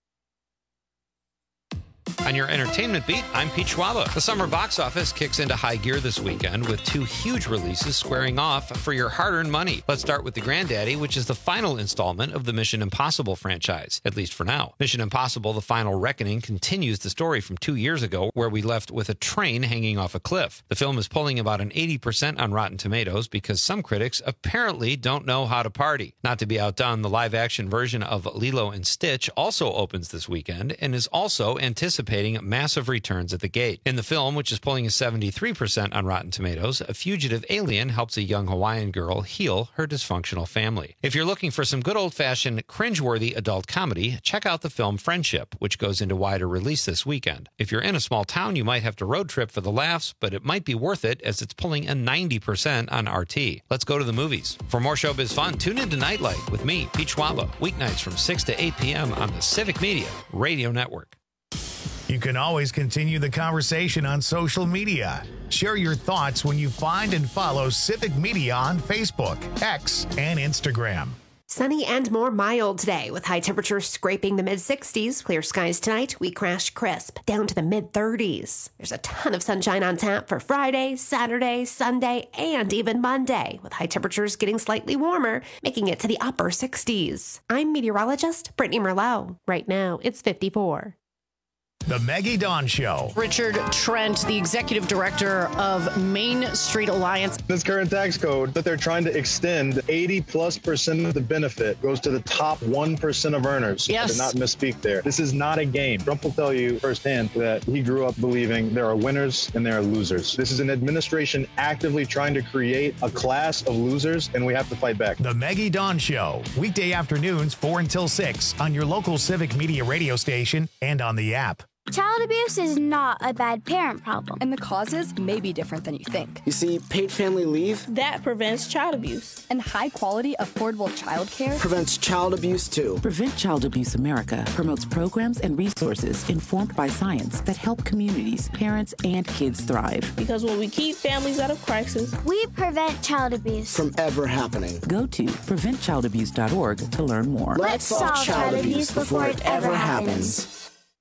On your entertainment beat, I'm Pete Schwaba. The summer box office kicks into high gear this weekend with two huge releases squaring off for your hard-earned money. Let's start with The Granddaddy, which is the final installment of the Mission Impossible franchise, at least for now. Mission Impossible: The Final Reckoning continues the story from two years ago, where we left with a train hanging off a cliff. The film is pulling about an eighty percent on Rotten Tomatoes because some critics apparently don't know how to party. Not to be outdone, the live-action version of Lilo and Stitch also opens this weekend and is also anticipated massive returns at the gate. In the film, which is pulling a seventy-three percent on Rotten Tomatoes, a fugitive alien helps a young Hawaiian girl heal her dysfunctional family. If you're looking for some good old-fashioned, cringeworthy adult comedy, check out the film Friendship, which goes into wider release this weekend. If you're in a small town, you might have to road trip for the laughs, but it might be worth it as it's pulling a ninety percent on R T. Let's go to the movies. For more showbiz fun, tune into Nightlight with me, Pete Schwaba, weeknights from six to eight p.m. on the Civic Media Radio Network. You can always continue the conversation on social media. Share your thoughts when you find and follow Civic Media on Facebook, X, and Instagram. Sunny and more mild today with high temperatures scraping the mid sixties. Clear skies tonight. We crash crisp down to the mid thirties. There's a ton of sunshine on tap for Friday, Saturday, Sunday, and even Monday, with high temperatures getting slightly warmer, making it to the upper sixties. I'm meteorologist Brittany Merlot. Right now, it's fifty-four. The Maggie Dawn Show. Richard Trent, the executive director of Main Street Alliance. This current tax code that they're trying to extend, eighty plus percent of the benefit goes to the top one percent of earners. Yes. To not misspeak there. This is not a game. Trump will tell you firsthand that he grew up believing there are winners and there are losers. This is an administration actively trying to create a class of losers, and we have to fight back. The Maggie Dawn Show. Weekday afternoons, four until six on your local Civic Media radio station and on the app. Child abuse is not a bad parent problem. And the causes may be different than you think. You see, paid family leave that prevents child abuse. And high-quality, affordable child care prevents child abuse, too. Prevent Child Abuse America promotes programs and resources informed by science that help communities, parents, and kids thrive. Because when we keep families out of crisis, we prevent child abuse from ever happening. Go to prevent child abuse dot org to learn more. Let's solve child abuse before it ever happens.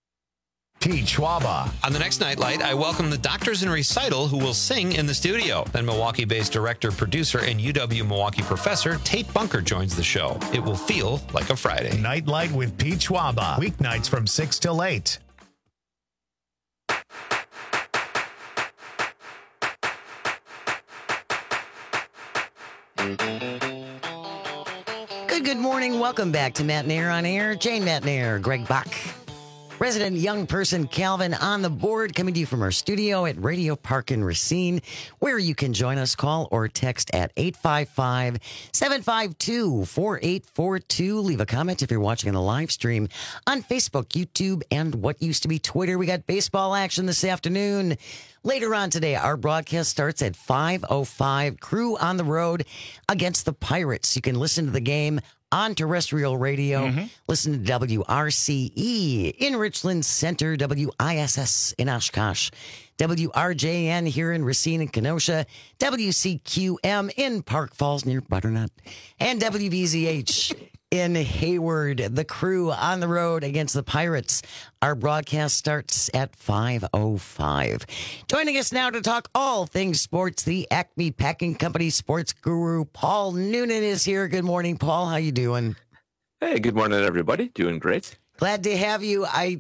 Pete Schwaba. On the next Nightlight, I welcome the Doctors in Recital who will sing in the studio. Then Milwaukee-based director, producer, and U W-Milwaukee professor Tate Bunker joins the show. It will feel like a Friday. Nightlight with Pete Schwaba. Weeknights from six till eight. Good, good morning. Welcome back to Matt Nair on Air. Jane Matt Nair, Greg Bach. Resident young person Calvin on the board, coming to you from our studio at Radio Park in Racine, where you can join us, call or text at eight five five, seven five two, four eight four two. Leave a comment if you're watching on the live stream on Facebook, YouTube, and what used to be Twitter. We got baseball action this afternoon. Later on today, our broadcast starts at five oh five. Crew on the road against the Pirates. You can listen to the game on terrestrial radio. Mm-hmm. Listen to W R C E in Richland Center, W I S S in Oshkosh, W R J N here in Racine and Kenosha, W C Q M in Park Falls near Butternut, and W B Z H in Hayward. The Crew on the road against the Pirates. Our broadcast starts at five oh five. Joining us now to talk all things sports, the Acme Packing Company sports guru, Paul Noonan, is here. Good morning, Paul. How you doing? Hey, good morning, everybody. Doing great. Glad to have you. I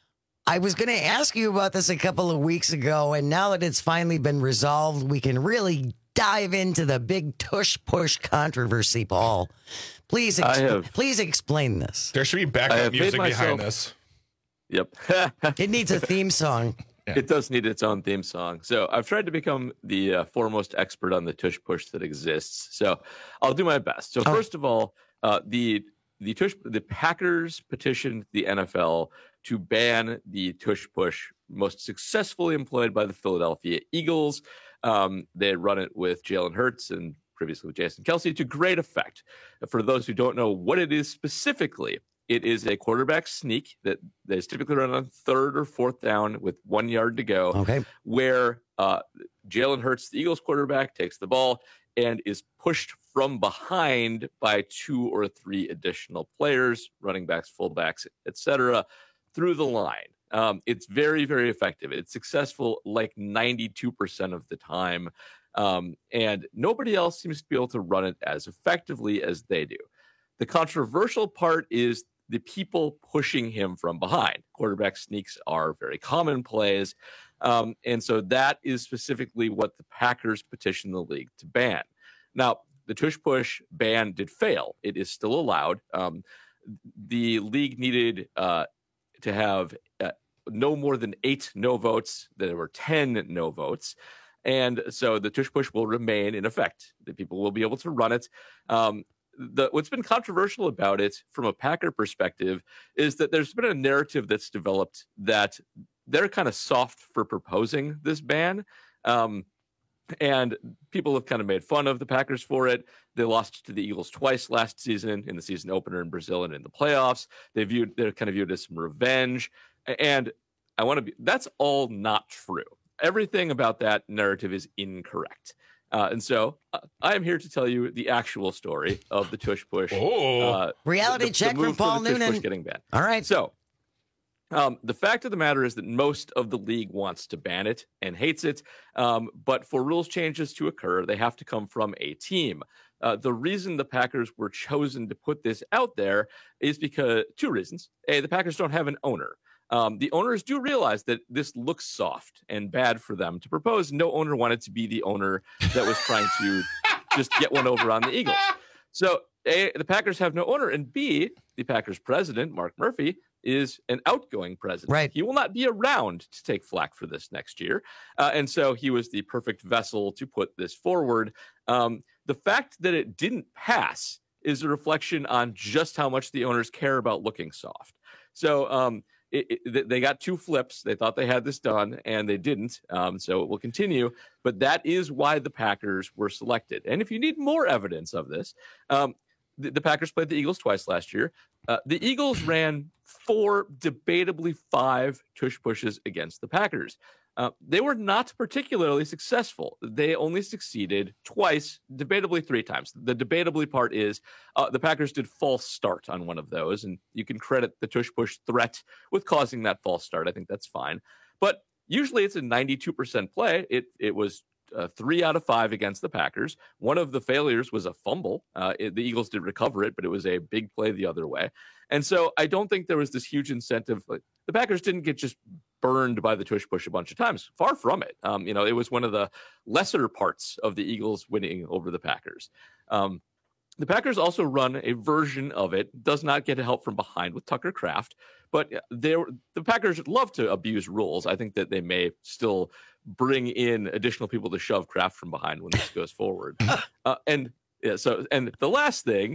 I was going to ask you about this a couple of weeks ago, and now that it's finally been resolved, we can really dive into the big tush-push controversy, Paul. Please, exp- have, please explain this. There should be backup music myself, behind this. Yep. It needs a theme song. Yeah. It does need its own theme song. So I've tried to become the uh, foremost expert on the tush push that exists. So I'll do my best. So oh. first of all, uh, the the tush the Packers petitioned the N F L to ban the tush push, most successfully employed by the Philadelphia Eagles. Um, they had run it with Jalen Hurts and previously with Jason Kelce to great effect. For those who don't know what it is specifically, it is a quarterback sneak that, that is typically run on third or fourth down with one yard to go, okay. where uh, Jalen Hurts, the Eagles quarterback, takes the ball and is pushed from behind by two or three additional players, running backs, fullbacks, et cetera, through the line. Um, it's very, very effective. It's successful like ninety-two percent of the time. Um, and nobody else seems to be able to run it as effectively as they do. The controversial part is the people pushing him from behind. Quarterback sneaks are very common plays. Um, and so that is specifically what the Packers petitioned the league to ban. Now, the tush push ban did fail. It is still allowed. Um, the league needed uh, to have uh, no more than eight no votes. There were ten no votes. And so the tush push will remain in effect. The people will be able to run it. Um, the, what's been controversial about it from a Packer perspective is that there's been a narrative that's developed that they're kind of soft for proposing this ban. Um, and people have kind of made fun of the Packers for it. They lost to the Eagles twice last season, in the season opener in Brazil and in the playoffs. They viewed, they're kind of viewed as some revenge. And I want to be, that's all not true. Everything about that narrative is incorrect. Uh, and so uh, I am here to tell you the actual story of the tush push. Oh, uh, reality the, check the from Paul the Noonan. Getting banned. All right. So um, the fact of the matter is that most of the league wants to ban it and hates it. Um, but for rules changes to occur, they have to come from a team. Uh, the reason the Packers were chosen to put this out there is because two reasons. A, the Packers don't have an owner. Um, the owners do realize that this looks soft and bad for them to propose. No owner wanted to be the owner that was trying to just get one over on the Eagles. So A, the Packers have no owner, and B, the Packers president, Mark Murphy, is an outgoing president. Right. He will not be around to take flack for this next year. Uh, and so he was the perfect vessel to put this forward. Um, the fact that it didn't pass is a reflection on just how much the owners care about looking soft. So, um, It, it, they got two flips. They thought they had this done, and they didn't. Um, so it will continue. But that is why the Packers were selected. And if you need more evidence of this, um, the, the Packers played the Eagles twice last year. Uh, the Eagles ran four, debatably five tush pushes against the Packers. Uh, they were not particularly successful. They only succeeded twice, debatably three times. The debatably part is uh, the Packers did false start on one of those, and you can credit the tush push threat with causing that false start. I think that's fine. But usually it's a ninety-two percent play. It it was uh, three out of five against the Packers. One of the failures was a fumble. Uh, it, the Eagles did recover it, but it was a big play the other way. And so I don't think there was this huge incentive. Like, the Packers didn't get just burned by the tush push a bunch of times. Far from it. Um, you know, it was one of the lesser parts of the Eagles winning over the Packers. Um, the Packers also run a version of it, does not get help from behind with Tucker Kraft, but they the Packers love to abuse rules. I think that they may still bring in additional people to shove Kraft from behind when this goes forward. Uh, and yeah, so and the last thing,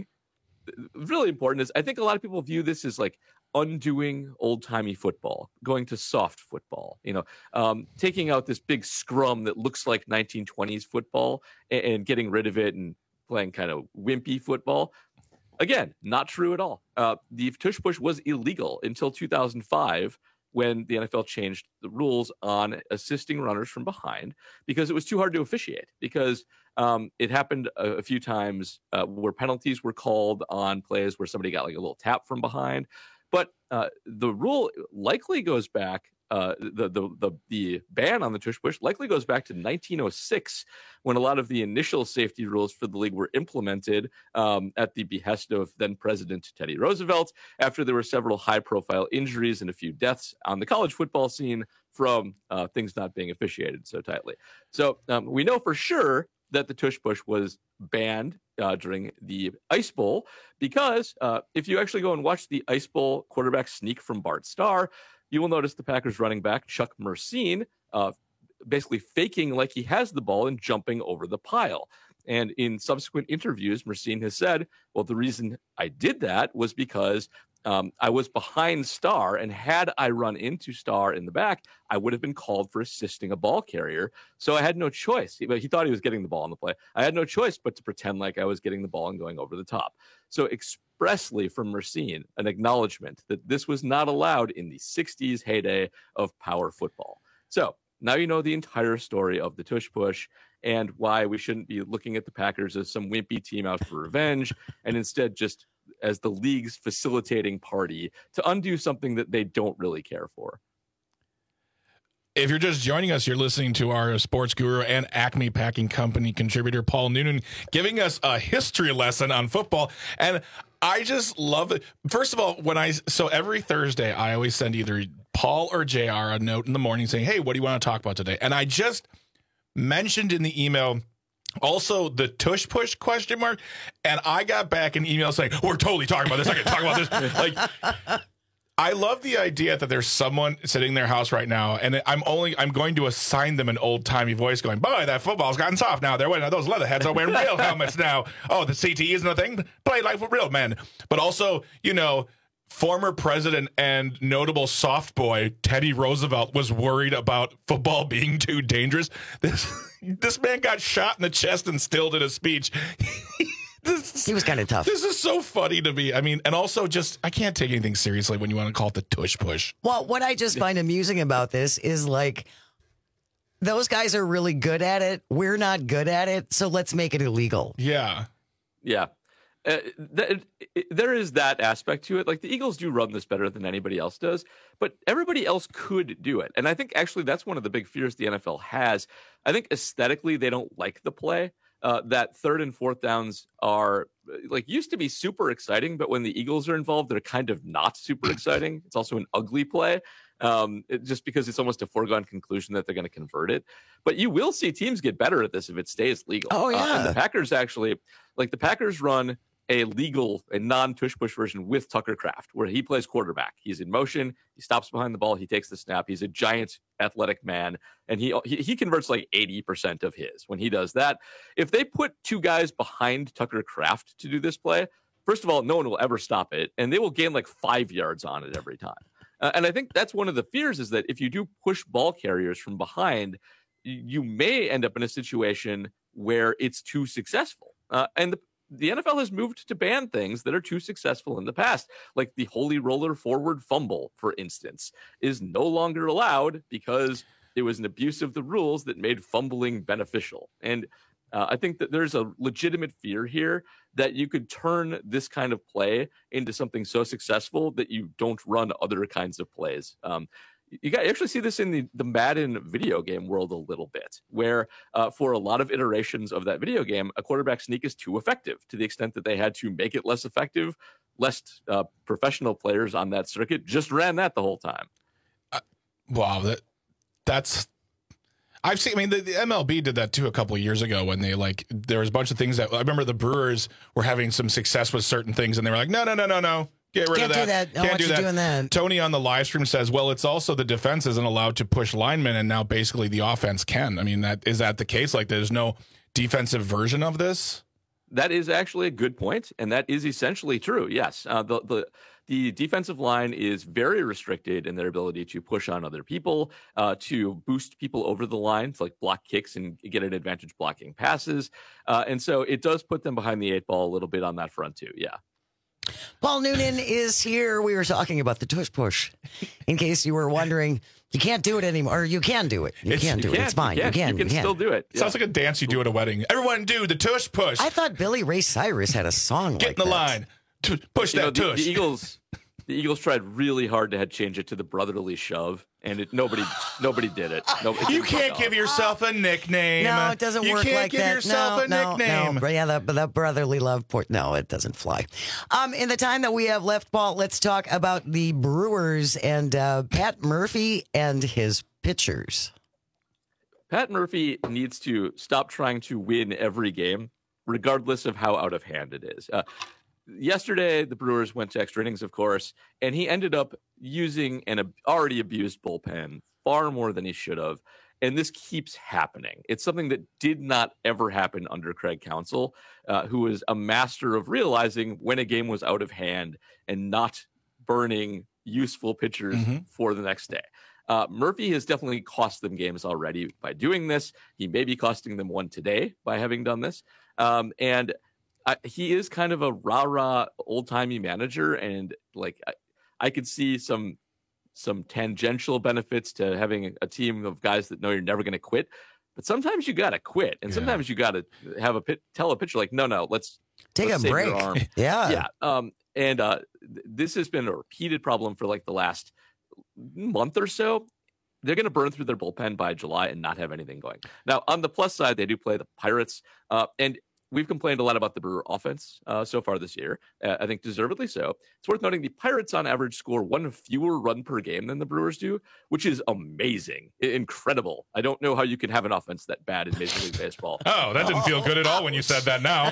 really important, is I think a lot of people view this as like undoing old-timey football, going to soft football, you know, um, taking out this big scrum that looks like nineteen twenties football and, and getting rid of it and playing kind of wimpy football. Again, not true at all. Uh, the tush push was illegal until two thousand five, when the N F L changed the rules on assisting runners from behind because it was too hard to officiate, because um, it happened a, a few times uh, where penalties were called on plays where somebody got like a little tap from behind. But uh, the rule likely goes back, uh, the, the the the ban on the tush push likely goes back to nineteen oh six, when a lot of the initial safety rules for the league were implemented um, at the behest of then President Teddy Roosevelt, after there were several high-profile injuries and a few deaths on the college football scene from uh, things not being officiated so tightly. So um, we know for sure that the tush push was banned uh, during the Ice Bowl, because uh, if you actually go and watch the Ice Bowl quarterback sneak from Bart Starr, you will notice the Packers running back, Chuck Mercine, uh, basically faking like he has the ball and jumping over the pile. And in subsequent interviews, Mercine has said, well, the reason I did that was because um, I was behind Starr, and had I run into Starr in the back, I would have been called for assisting a ball carrier. So I had no choice. He, he thought he was getting the ball on the play. I had no choice but to pretend like I was getting the ball and going over the top. So expressly from Mercine, an acknowledgement that this was not allowed in the sixties heyday of power football. So now you know the entire story of the tush push and why we shouldn't be looking at the Packers as some wimpy team out for revenge, and instead just as the league's facilitating party to undo something that they don't really care for. If you're just joining us, you're listening to our sports guru and Acme Packing Company contributor, Paul Noonan, giving us a history lesson on football. And I just love it. First of all, when I, so every Thursday, I always send either Paul or J R a note in the morning saying, hey, what do you want to talk about today? And I just mentioned in the email also the tush push question mark. And I got back an email saying, we're totally talking about this. I can talk about this. Like, I love the idea that there's someone sitting in their house right now, and I'm only I'm going to assign them an old timey voice, going, "Boy, that football's gotten soft now. They're wearing those leather heads are wearing real helmets now. Oh, the C T E isn't a thing. Play like for real men." But also, you know, former president and notable soft boy Teddy Roosevelt was worried about football being too dangerous. This this man got shot in the chest and still did a speech. This, he was kind of tough. This is so funny to me. I mean, and also just, I can't take anything seriously when you want to call it the tush push. Well, what I just find amusing about this is like, those guys are really good at it. We're not good at it. So let's make it illegal. Yeah. Yeah. Uh, th- there is that aspect to it. Like, the Eagles do run this better than anybody else does, but everybody else could do it. And I think actually that's one of the big fears the N F L has. I think aesthetically, they don't like the play. Uh, that third and fourth downs are like used to be super exciting, but when the Eagles are involved, they're kind of not super exciting. It's also an ugly play, um, it, just because it's almost a foregone conclusion that they're going to convert it. But you will see teams get better at this if it stays legal. Oh yeah, uh, and the Packers actually, like the Packers run a legal, a non-tush push version with Tucker Kraft, where he plays quarterback. He's in motion. He stops behind the ball. He takes the snap. He's a giant athletic man, and he he, he converts like eighty percent of his when he does that. If they put two guys behind Tucker Kraft to do this play, first of all, no one will ever stop it, and they will gain like five yards on it every time. Uh, and I think that's one of the fears, is that if you do push ball carriers from behind, you may end up in a situation where it's too successful. Uh, and the The N F L has moved to ban things that are too successful in the past, like the holy roller forward fumble, for instance, is no longer allowed because it was an abuse of the rules that made fumbling beneficial. And uh, I think that there's a legitimate fear here that you could turn this kind of play into something so successful that you don't run other kinds of plays. Um, You got you actually see this in the, the Madden video game world a little bit, where uh, for a lot of iterations of that video game, a quarterback sneak is too effective, to the extent that they had to make it less effective. Less uh, professional players on that circuit just ran that the whole time. Uh, Wow, that that's. I've seen. I mean, the, the M L B did that too a couple of years ago when they like there was a bunch of things that I remember the Brewers were having some success with certain things, and they were like, no, no, no, no, no. Get rid Can't of that. do that. I Can't want do you that. doing that. Tony on the live stream says, well, it's also the defense isn't allowed to push linemen, and now basically the offense can. I mean, that is that the case? Like, there's no defensive version of this? That is actually a good point, and that is essentially true. Yes, uh, the the the defensive line is very restricted in their ability to push on other people, uh, to boost people over the line, to like block kicks and get an advantage blocking passes, uh, and so it does put them behind the eight ball a little bit on that front too. Yeah. Paul Noonan is here. We were talking about the tush push. In case you were wondering, you can't do it anymore. Or you can do it. You It's- can you do it. can, It's fine. you You can. can. You can still do it. Sounds like a dance you do at a wedding. Everyone do the tush push. I thought Billy Ray Cyrus had a song Get like in the that. line. T- push You know, that the, tush. the Eagles, the Eagles tried really hard to change it to the brotherly shove, and it, nobody, nobody did it. Nobody, You can't give yourself a nickname. No, it doesn't you work can't like give that. yourself no, a no, nickname. No, yeah, that, that brotherly love port. No, it doesn't fly. Um, in the time that we have left, Paul, let's talk about the Brewers and uh, Pat Murphy and his pitchers. Pat Murphy needs to stop trying to win every game, regardless of how out of hand it is. Uh, yesterday, the Brewers went to extra innings, of course, and he ended up using an ab- already abused bullpen far more than he should have. And this keeps happening. It's something that did not ever happen under Craig Counsell, uh, who was a master of realizing when a game was out of hand and not burning useful pitchers Mm-hmm. for the next day. Uh, Murphy has definitely cost them games already by doing this. He may be costing them one today by having done this. Um, and I, he is kind of a rah-rah, old-timey manager. And like, I, I could see some some tangential benefits to having a team of guys that know you're never going to quit. But sometimes you got to quit. And Yeah. sometimes you got to have a pit, tell a pitcher like, no, no, let's Take let's a save your break. arm. Yeah. Yeah. Um, and uh, th- this has been a repeated problem for like the last month or so. They're going to burn through their bullpen by July and not have anything going. Now, on the plus side, they do play the Pirates. Uh, and we've complained a lot about the Brewer offense uh, so far this year. Uh, I think deservedly so. It's worth noting the Pirates on average score one fewer run per game than the Brewers do, which is amazing, I- incredible. I don't know how you can have an offense that bad in Major League Baseball. Oh, that didn't feel good at all when you said that now.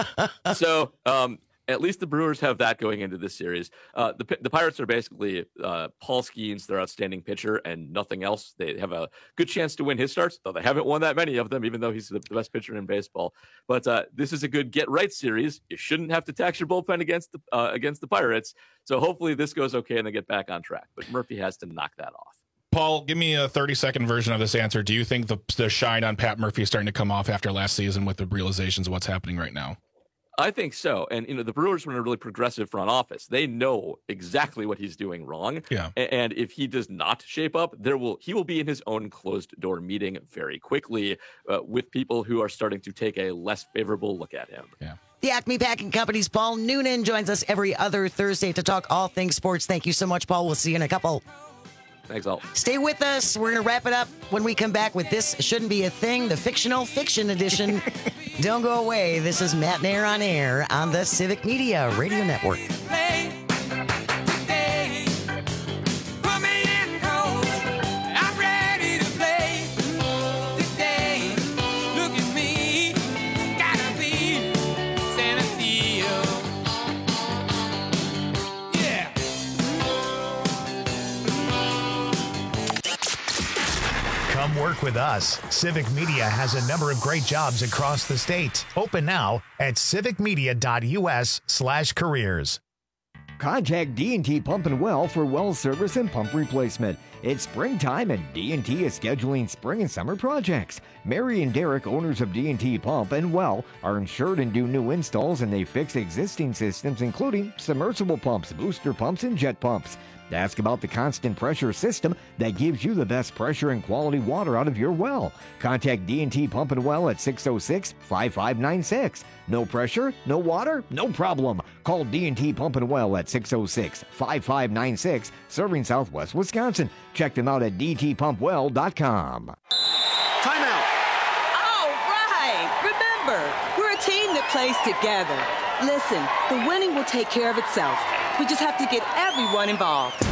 So um, at least the Brewers have that going into this series. Uh, the Pi- the Pirates are basically uh, Paul Skeens, their outstanding pitcher, and nothing else. They have a good chance to win his starts, though they haven't won that many of them, even though he's the best pitcher in baseball. But uh, this is a good get-right series. You shouldn't have to tax your bullpen against the, uh, against the Pirates. So hopefully this goes okay and they get back on track. But Murphy has to knock that off. Paul, give me a thirty-second version of this answer. Do you think the, the shine on Pat Murphy is starting to come off after last season with the realizations of what's happening right now? I think so. And, you know, the Brewers were in a really progressive front office. They know exactly what he's doing wrong. Yeah. A- And if he does not shape up, there will he will be in his own closed door meeting very quickly uh, with people who are starting to take a less favorable look at him. Yeah. The Acme Packing Company's Paul Noonan joins us every other Thursday to talk all things sports. Thank you so much, Paul. We'll see you in a couple. Thanks, all. Stay with us. We're going to wrap it up when we come back with This Shouldn't Be a Thing, the fictional fiction edition. Don't go away. This is Matt Nair on Air on the Civic Media Radio Network. Come work with us. Civic Media has a number of great jobs across the state. Open now at civicmedia.us slash careers. Contact D and T Pump and Well for well service and pump replacement. It's springtime and D and T is scheduling spring and summer projects. Mary and Derek, owners of D and T Pump and Well, are insured and do new installs, and they fix existing systems including submersible pumps, booster pumps, and jet pumps. Ask about the constant pressure system that gives you the best pressure and quality water out of your well. Contact D and T Pump and Well at six oh six, five five nine six. No pressure, no water, no problem. Call D and T Pump and Well at six oh six, five five nine six, serving Southwest Wisconsin. Check them out at d t pump well dot com. Timeout. All right. Remember, we're a team that plays together. Listen, the winning will take care of itself. We just have to get everyone involved.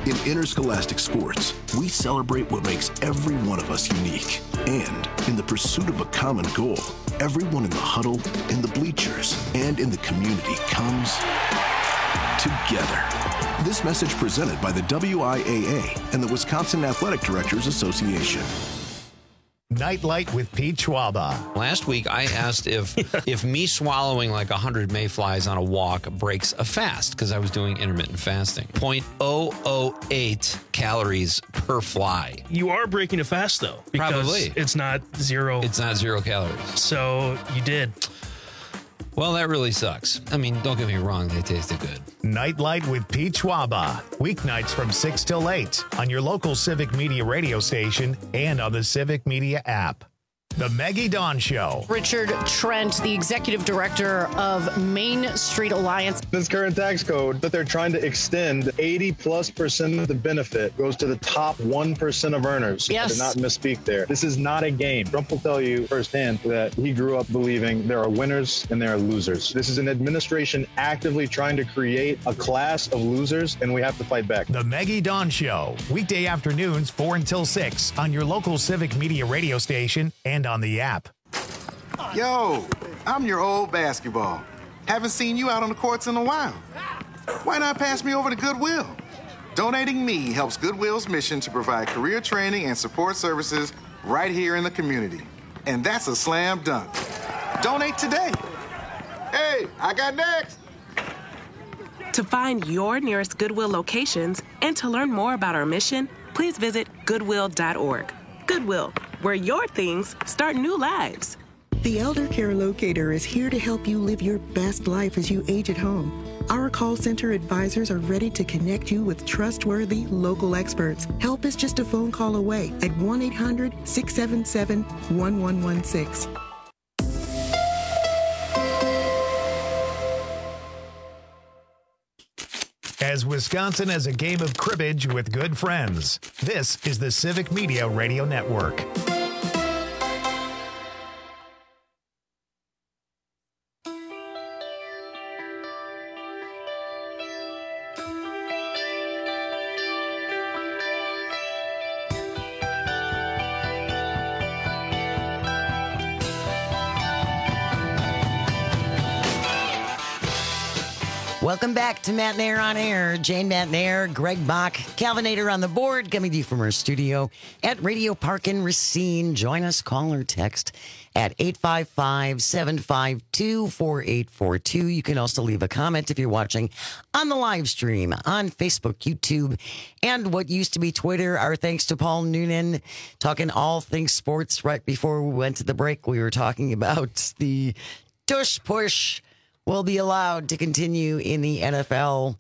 In Interscholastic Sports, we celebrate what makes every one of us unique. And in the pursuit of a common goal, everyone in the huddle, in the bleachers, and in the community comes together. This message presented by the W I A A and the Wisconsin Athletic Directors Association. Nightlight with Pete Schwaba. Last week, I asked if if me swallowing like one hundred mayflies on a walk breaks a fast, because I was doing intermittent fasting. zero point zero zero eight calories per fly. You are breaking a fast, though. Because Probably. it's not zero. It's not zero calories. So you did. Well, that really sucks. I mean, don't get me wrong, they tasted good. Nightlight with Pete Schwaba. Weeknights from six till eight on your local Civic Media radio station and on the Civic Media app. The Maggie Dawn Show. Richard Trent, the executive director of Main Street Alliance. This current tax code that they're trying to extend, eighty plus percent of the benefit goes to the top one percent of earners. Yes. I did not misspeak there. This is not a game. Trump will tell you firsthand that he grew up believing there are winners and there are losers. This is an administration actively trying to create a class of losers, and we have to fight back. The Maggie Dawn Show. Weekday afternoons, four until six on your local Civic Media radio station and on the app. Yo, I'm your old basketball. Haven't seen you out on the courts in a while. Why not pass me over to Goodwill? Donating me helps Goodwill's mission to provide career training and support services right here in the community. And that's a slam dunk. Donate today. Hey, I got next. To find your nearest Goodwill locations and to learn more about our mission, please visit goodwill dot org. Goodwill, where your things start new lives. The Elder Care Locator is here to help you live your best life as you age at home. Our call center advisors are ready to connect you with trustworthy local experts. Help is just a phone call away at one eight hundred, six seven seven, one one one six. As Wisconsin has a game of cribbage with good friends, this is the Civic Media Radio Network. Welcome back to Matt Nair on Air. Jane Matt Nair, Greg Bach, Calvinator on the board, coming to you from our studio at Radio Park in Racine. Join us, call or text at eight five five, seven five two, four eight four two. You can also leave a comment if you're watching on the live stream on Facebook, YouTube, and what used to be Twitter. Our thanks to Paul Noonan, talking all things sports. Right before we went to the break, we were talking about the tush push will be allowed to continue in the N F L.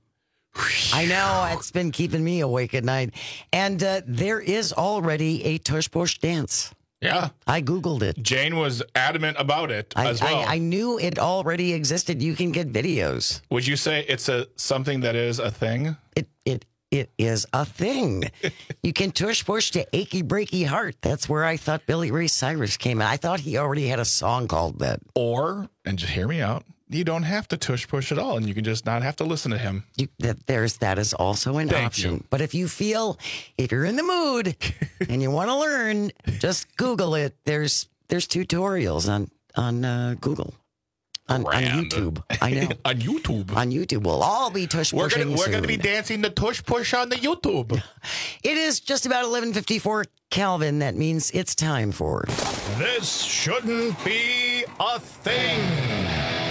I know, it's been keeping me awake at night. And uh, there is already a tush-push dance. Yeah. I Googled it. Jane was adamant about it I, as well. I, I knew it already existed. You can get videos. Would you say it's a something that is a thing? It it It is a thing. You can tush-push to Achy Breaky Heart. That's where I thought Billy Ray Cyrus came in. I thought he already had a song called that. Or, and just hear me out, you don't have to tush push at all, and you can just not have to listen to him. You, that, there's that is also an Thank option. you. But if you feel, if you're in the mood and you want to learn, just Google it. There's there's tutorials on on uh, Google, on, on YouTube. I know on YouTube. On YouTube, we'll all be tush We're pushing. gonna we're soon. gonna be dancing the tush push on the YouTube. It is just about eleven fifty-four Kelvin. That means it's time for. This shouldn't be a thing.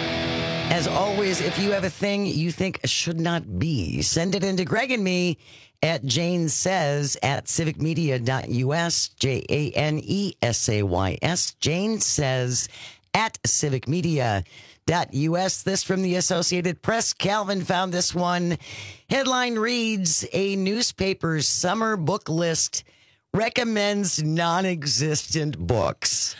As always, if you have a thing you think should not be, send it into Greg and me at Jane Says at civic media dot U S, J A N E S A Y S, Jane Says at civic media dot U S. This from the Associated Press. Calvin found this one. Headline reads, a newspaper's summer book list recommends non-existent books.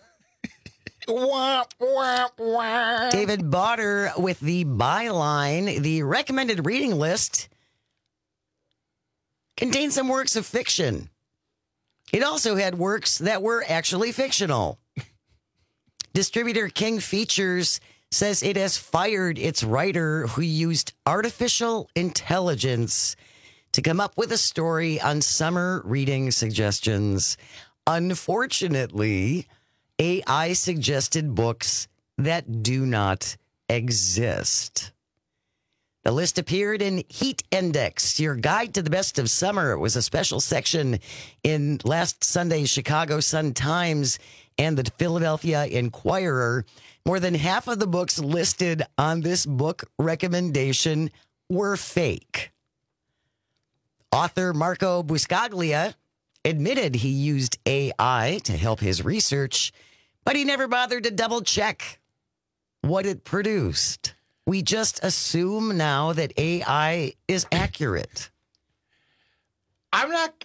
Wah, wah, wah. David Botter with the byline, the recommended reading list contained some works of fiction. It also had works that were actually fictional. Distributor King Features says it has fired its writer who used artificial intelligence to come up with a story on summer reading suggestions. Unfortunately, A I suggested books that do not exist. The list appeared in Heat Index, your guide to the best of summer. It was a special section in last Sunday's Chicago Sun-Times and the Philadelphia Inquirer. More than half of the books listed on this book recommendation were fake. Author Marco Buscaglia admitted he used A I to help his research, but he never bothered to double check what it produced. We just assume now that A I is accurate. I'm not...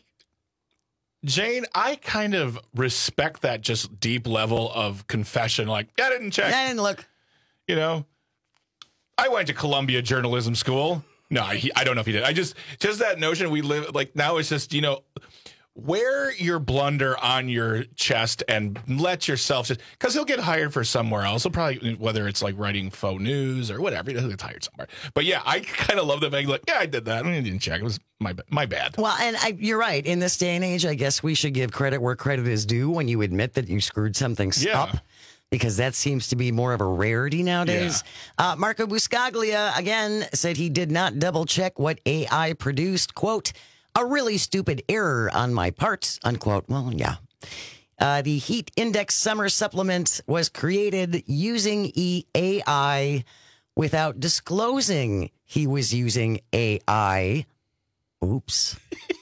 Jane, I kind of respect that just deep level of confession. Like, I didn't check. I didn't look. You know, I went to Columbia Journalism School. No, he, I don't know if he did. I just, just that notion we live, like, now it's just, you know, wear your blunder on your chest and let yourself just, because he'll get hired for somewhere else. He'll probably, whether it's like writing faux news or whatever, he'll get hired somewhere. But yeah, I kind of love the fact, like, yeah, I did that. I didn't check. It was my my bad. Well, and I, you're right. In this day and age, I guess we should give credit where credit is due when you admit that you screwed something Yeah. up, because that seems to be more of a rarity nowadays. Uh, Marco Buscaglia, again, said he did not double check what A I produced. Quote, a really stupid error on my part, unquote. Well, yeah. Uh, the Heat Index Summer Supplement was created using E A I without disclosing he was using A I. Oops.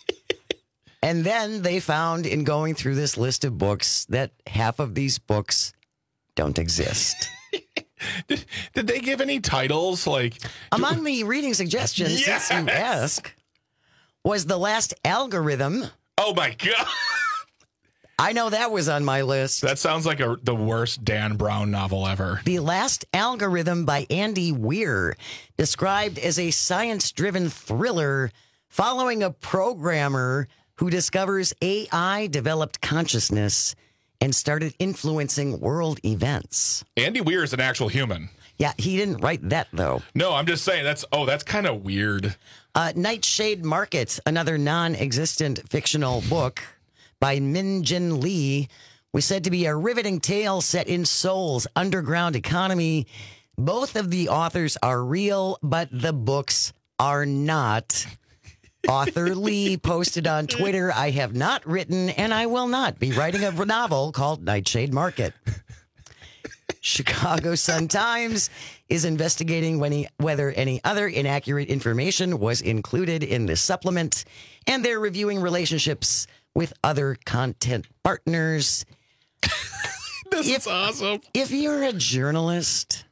And then they found in going through this list of books that half of these books don't exist. Did, did they give any titles? Like among the reading suggestions, Yes! since you ask, was The Last Algorithm. Oh my God. I know that was on my list. That sounds like a, the worst Dan Brown novel ever. The Last Algorithm by Andy Weir, described as a science-driven thriller following a programmer who discovers A I-developed consciousness and started influencing world events. Andy Weir is an actual human. Yeah, he didn't write that, though. No, I'm just saying that's, oh, that's kind of weird. Uh, Nightshade Market, another non-existent fictional book by Min Jin Lee, was said to be a riveting tale set in Seoul's underground economy. Both of the authors are real, but the books are not. Author Lee posted on Twitter, I have not written and I will not be writing a novel called Nightshade Market. Chicago Sun-Times is investigating when he, whether any other inaccurate information was included in the supplement, and they're reviewing relationships with other content partners. This if, is awesome. If you're a journalist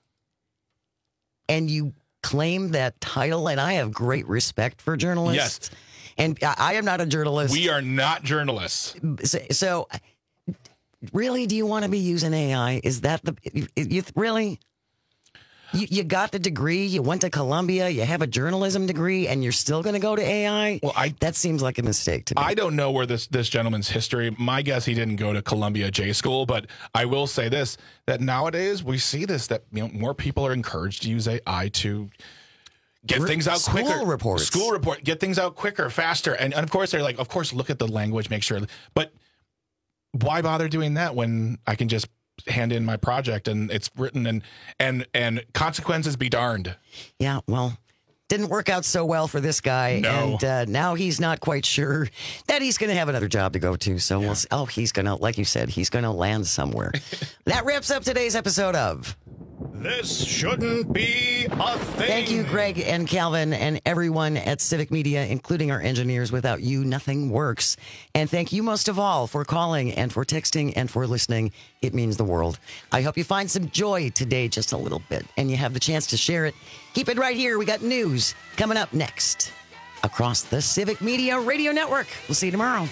and you claim that title, and I have great respect for journalists, Yes. and I, I am not a journalist. We are not journalists. So, so really, do you want to be using A I? Is that the you, you really? You, you got the degree. You went to Columbia. You have a journalism degree, and you're still going to go to A I. Well, I that seems like a mistake to me. I don't know where this this gentleman's history. My guess, he didn't go to Columbia J School, but I will say this: that nowadays we see this that you know more people are encouraged to use A I to get Re- things out school quicker. reports. School report, get things out quicker, faster, and, and of course they're like, of course, look at the language, make sure, but. Why bother doing that when I can just hand in my project and it's written and and and consequences be darned? Yeah, well, didn't work out so well for this guy, No. and uh, now he's not quite sure that he's going to have another job to go to. So we'll see. Oh, he's going to, like you said, he's going to land somewhere. That wraps up today's episode of This Shouldn't Be a Thing. Thank you, Greg and Calvin and everyone at Civic Media, including our engineers. Without you, nothing works. And thank you most of all for calling and for texting and for listening. It means the world. I hope you find some joy today, just a little bit, and you have the chance to share it. Keep it right here. We got news coming up next across the Civic Media Radio Network. We'll see you tomorrow.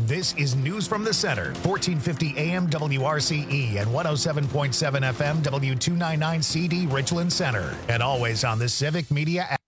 This is News from the Center, fourteen fifty A M W R C E and one oh seven point seven F M W two ninety-nine C D Richland Center, and always on the Civic Media app.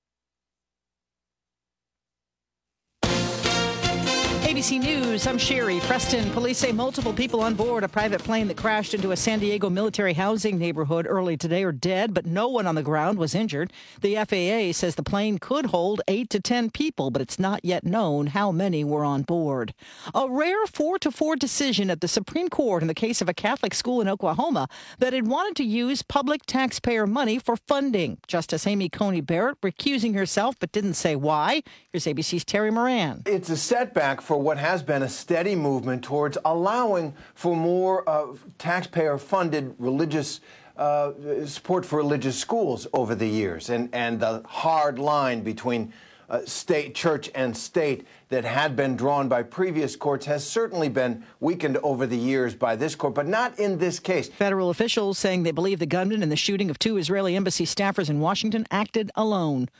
A B C News, I'm Sherry Preston. Police say multiple people on board a private plane that crashed into a San Diego military housing neighborhood early today are dead, but no one on the ground was injured. The F A A says the plane could hold eight to ten people, but it's not yet known how many were on board. A rare four to four decision at the Supreme Court in the case of a Catholic school in Oklahoma that had wanted to use public taxpayer money for funding. Justice Amy Coney Barrett recusing herself, but didn't say why. Here's A B C's Terry Moran. It's a setback for what has been a steady movement towards allowing for more uh, taxpayer-funded religious uh, support for religious schools over the years, and, and the hard line between uh, state, church, and state that had been drawn by previous courts has certainly been weakened over the years by this court, but not in this case. Federal officials saying they believe the gunman in the shooting of two Israeli embassy staffers in Washington acted alone.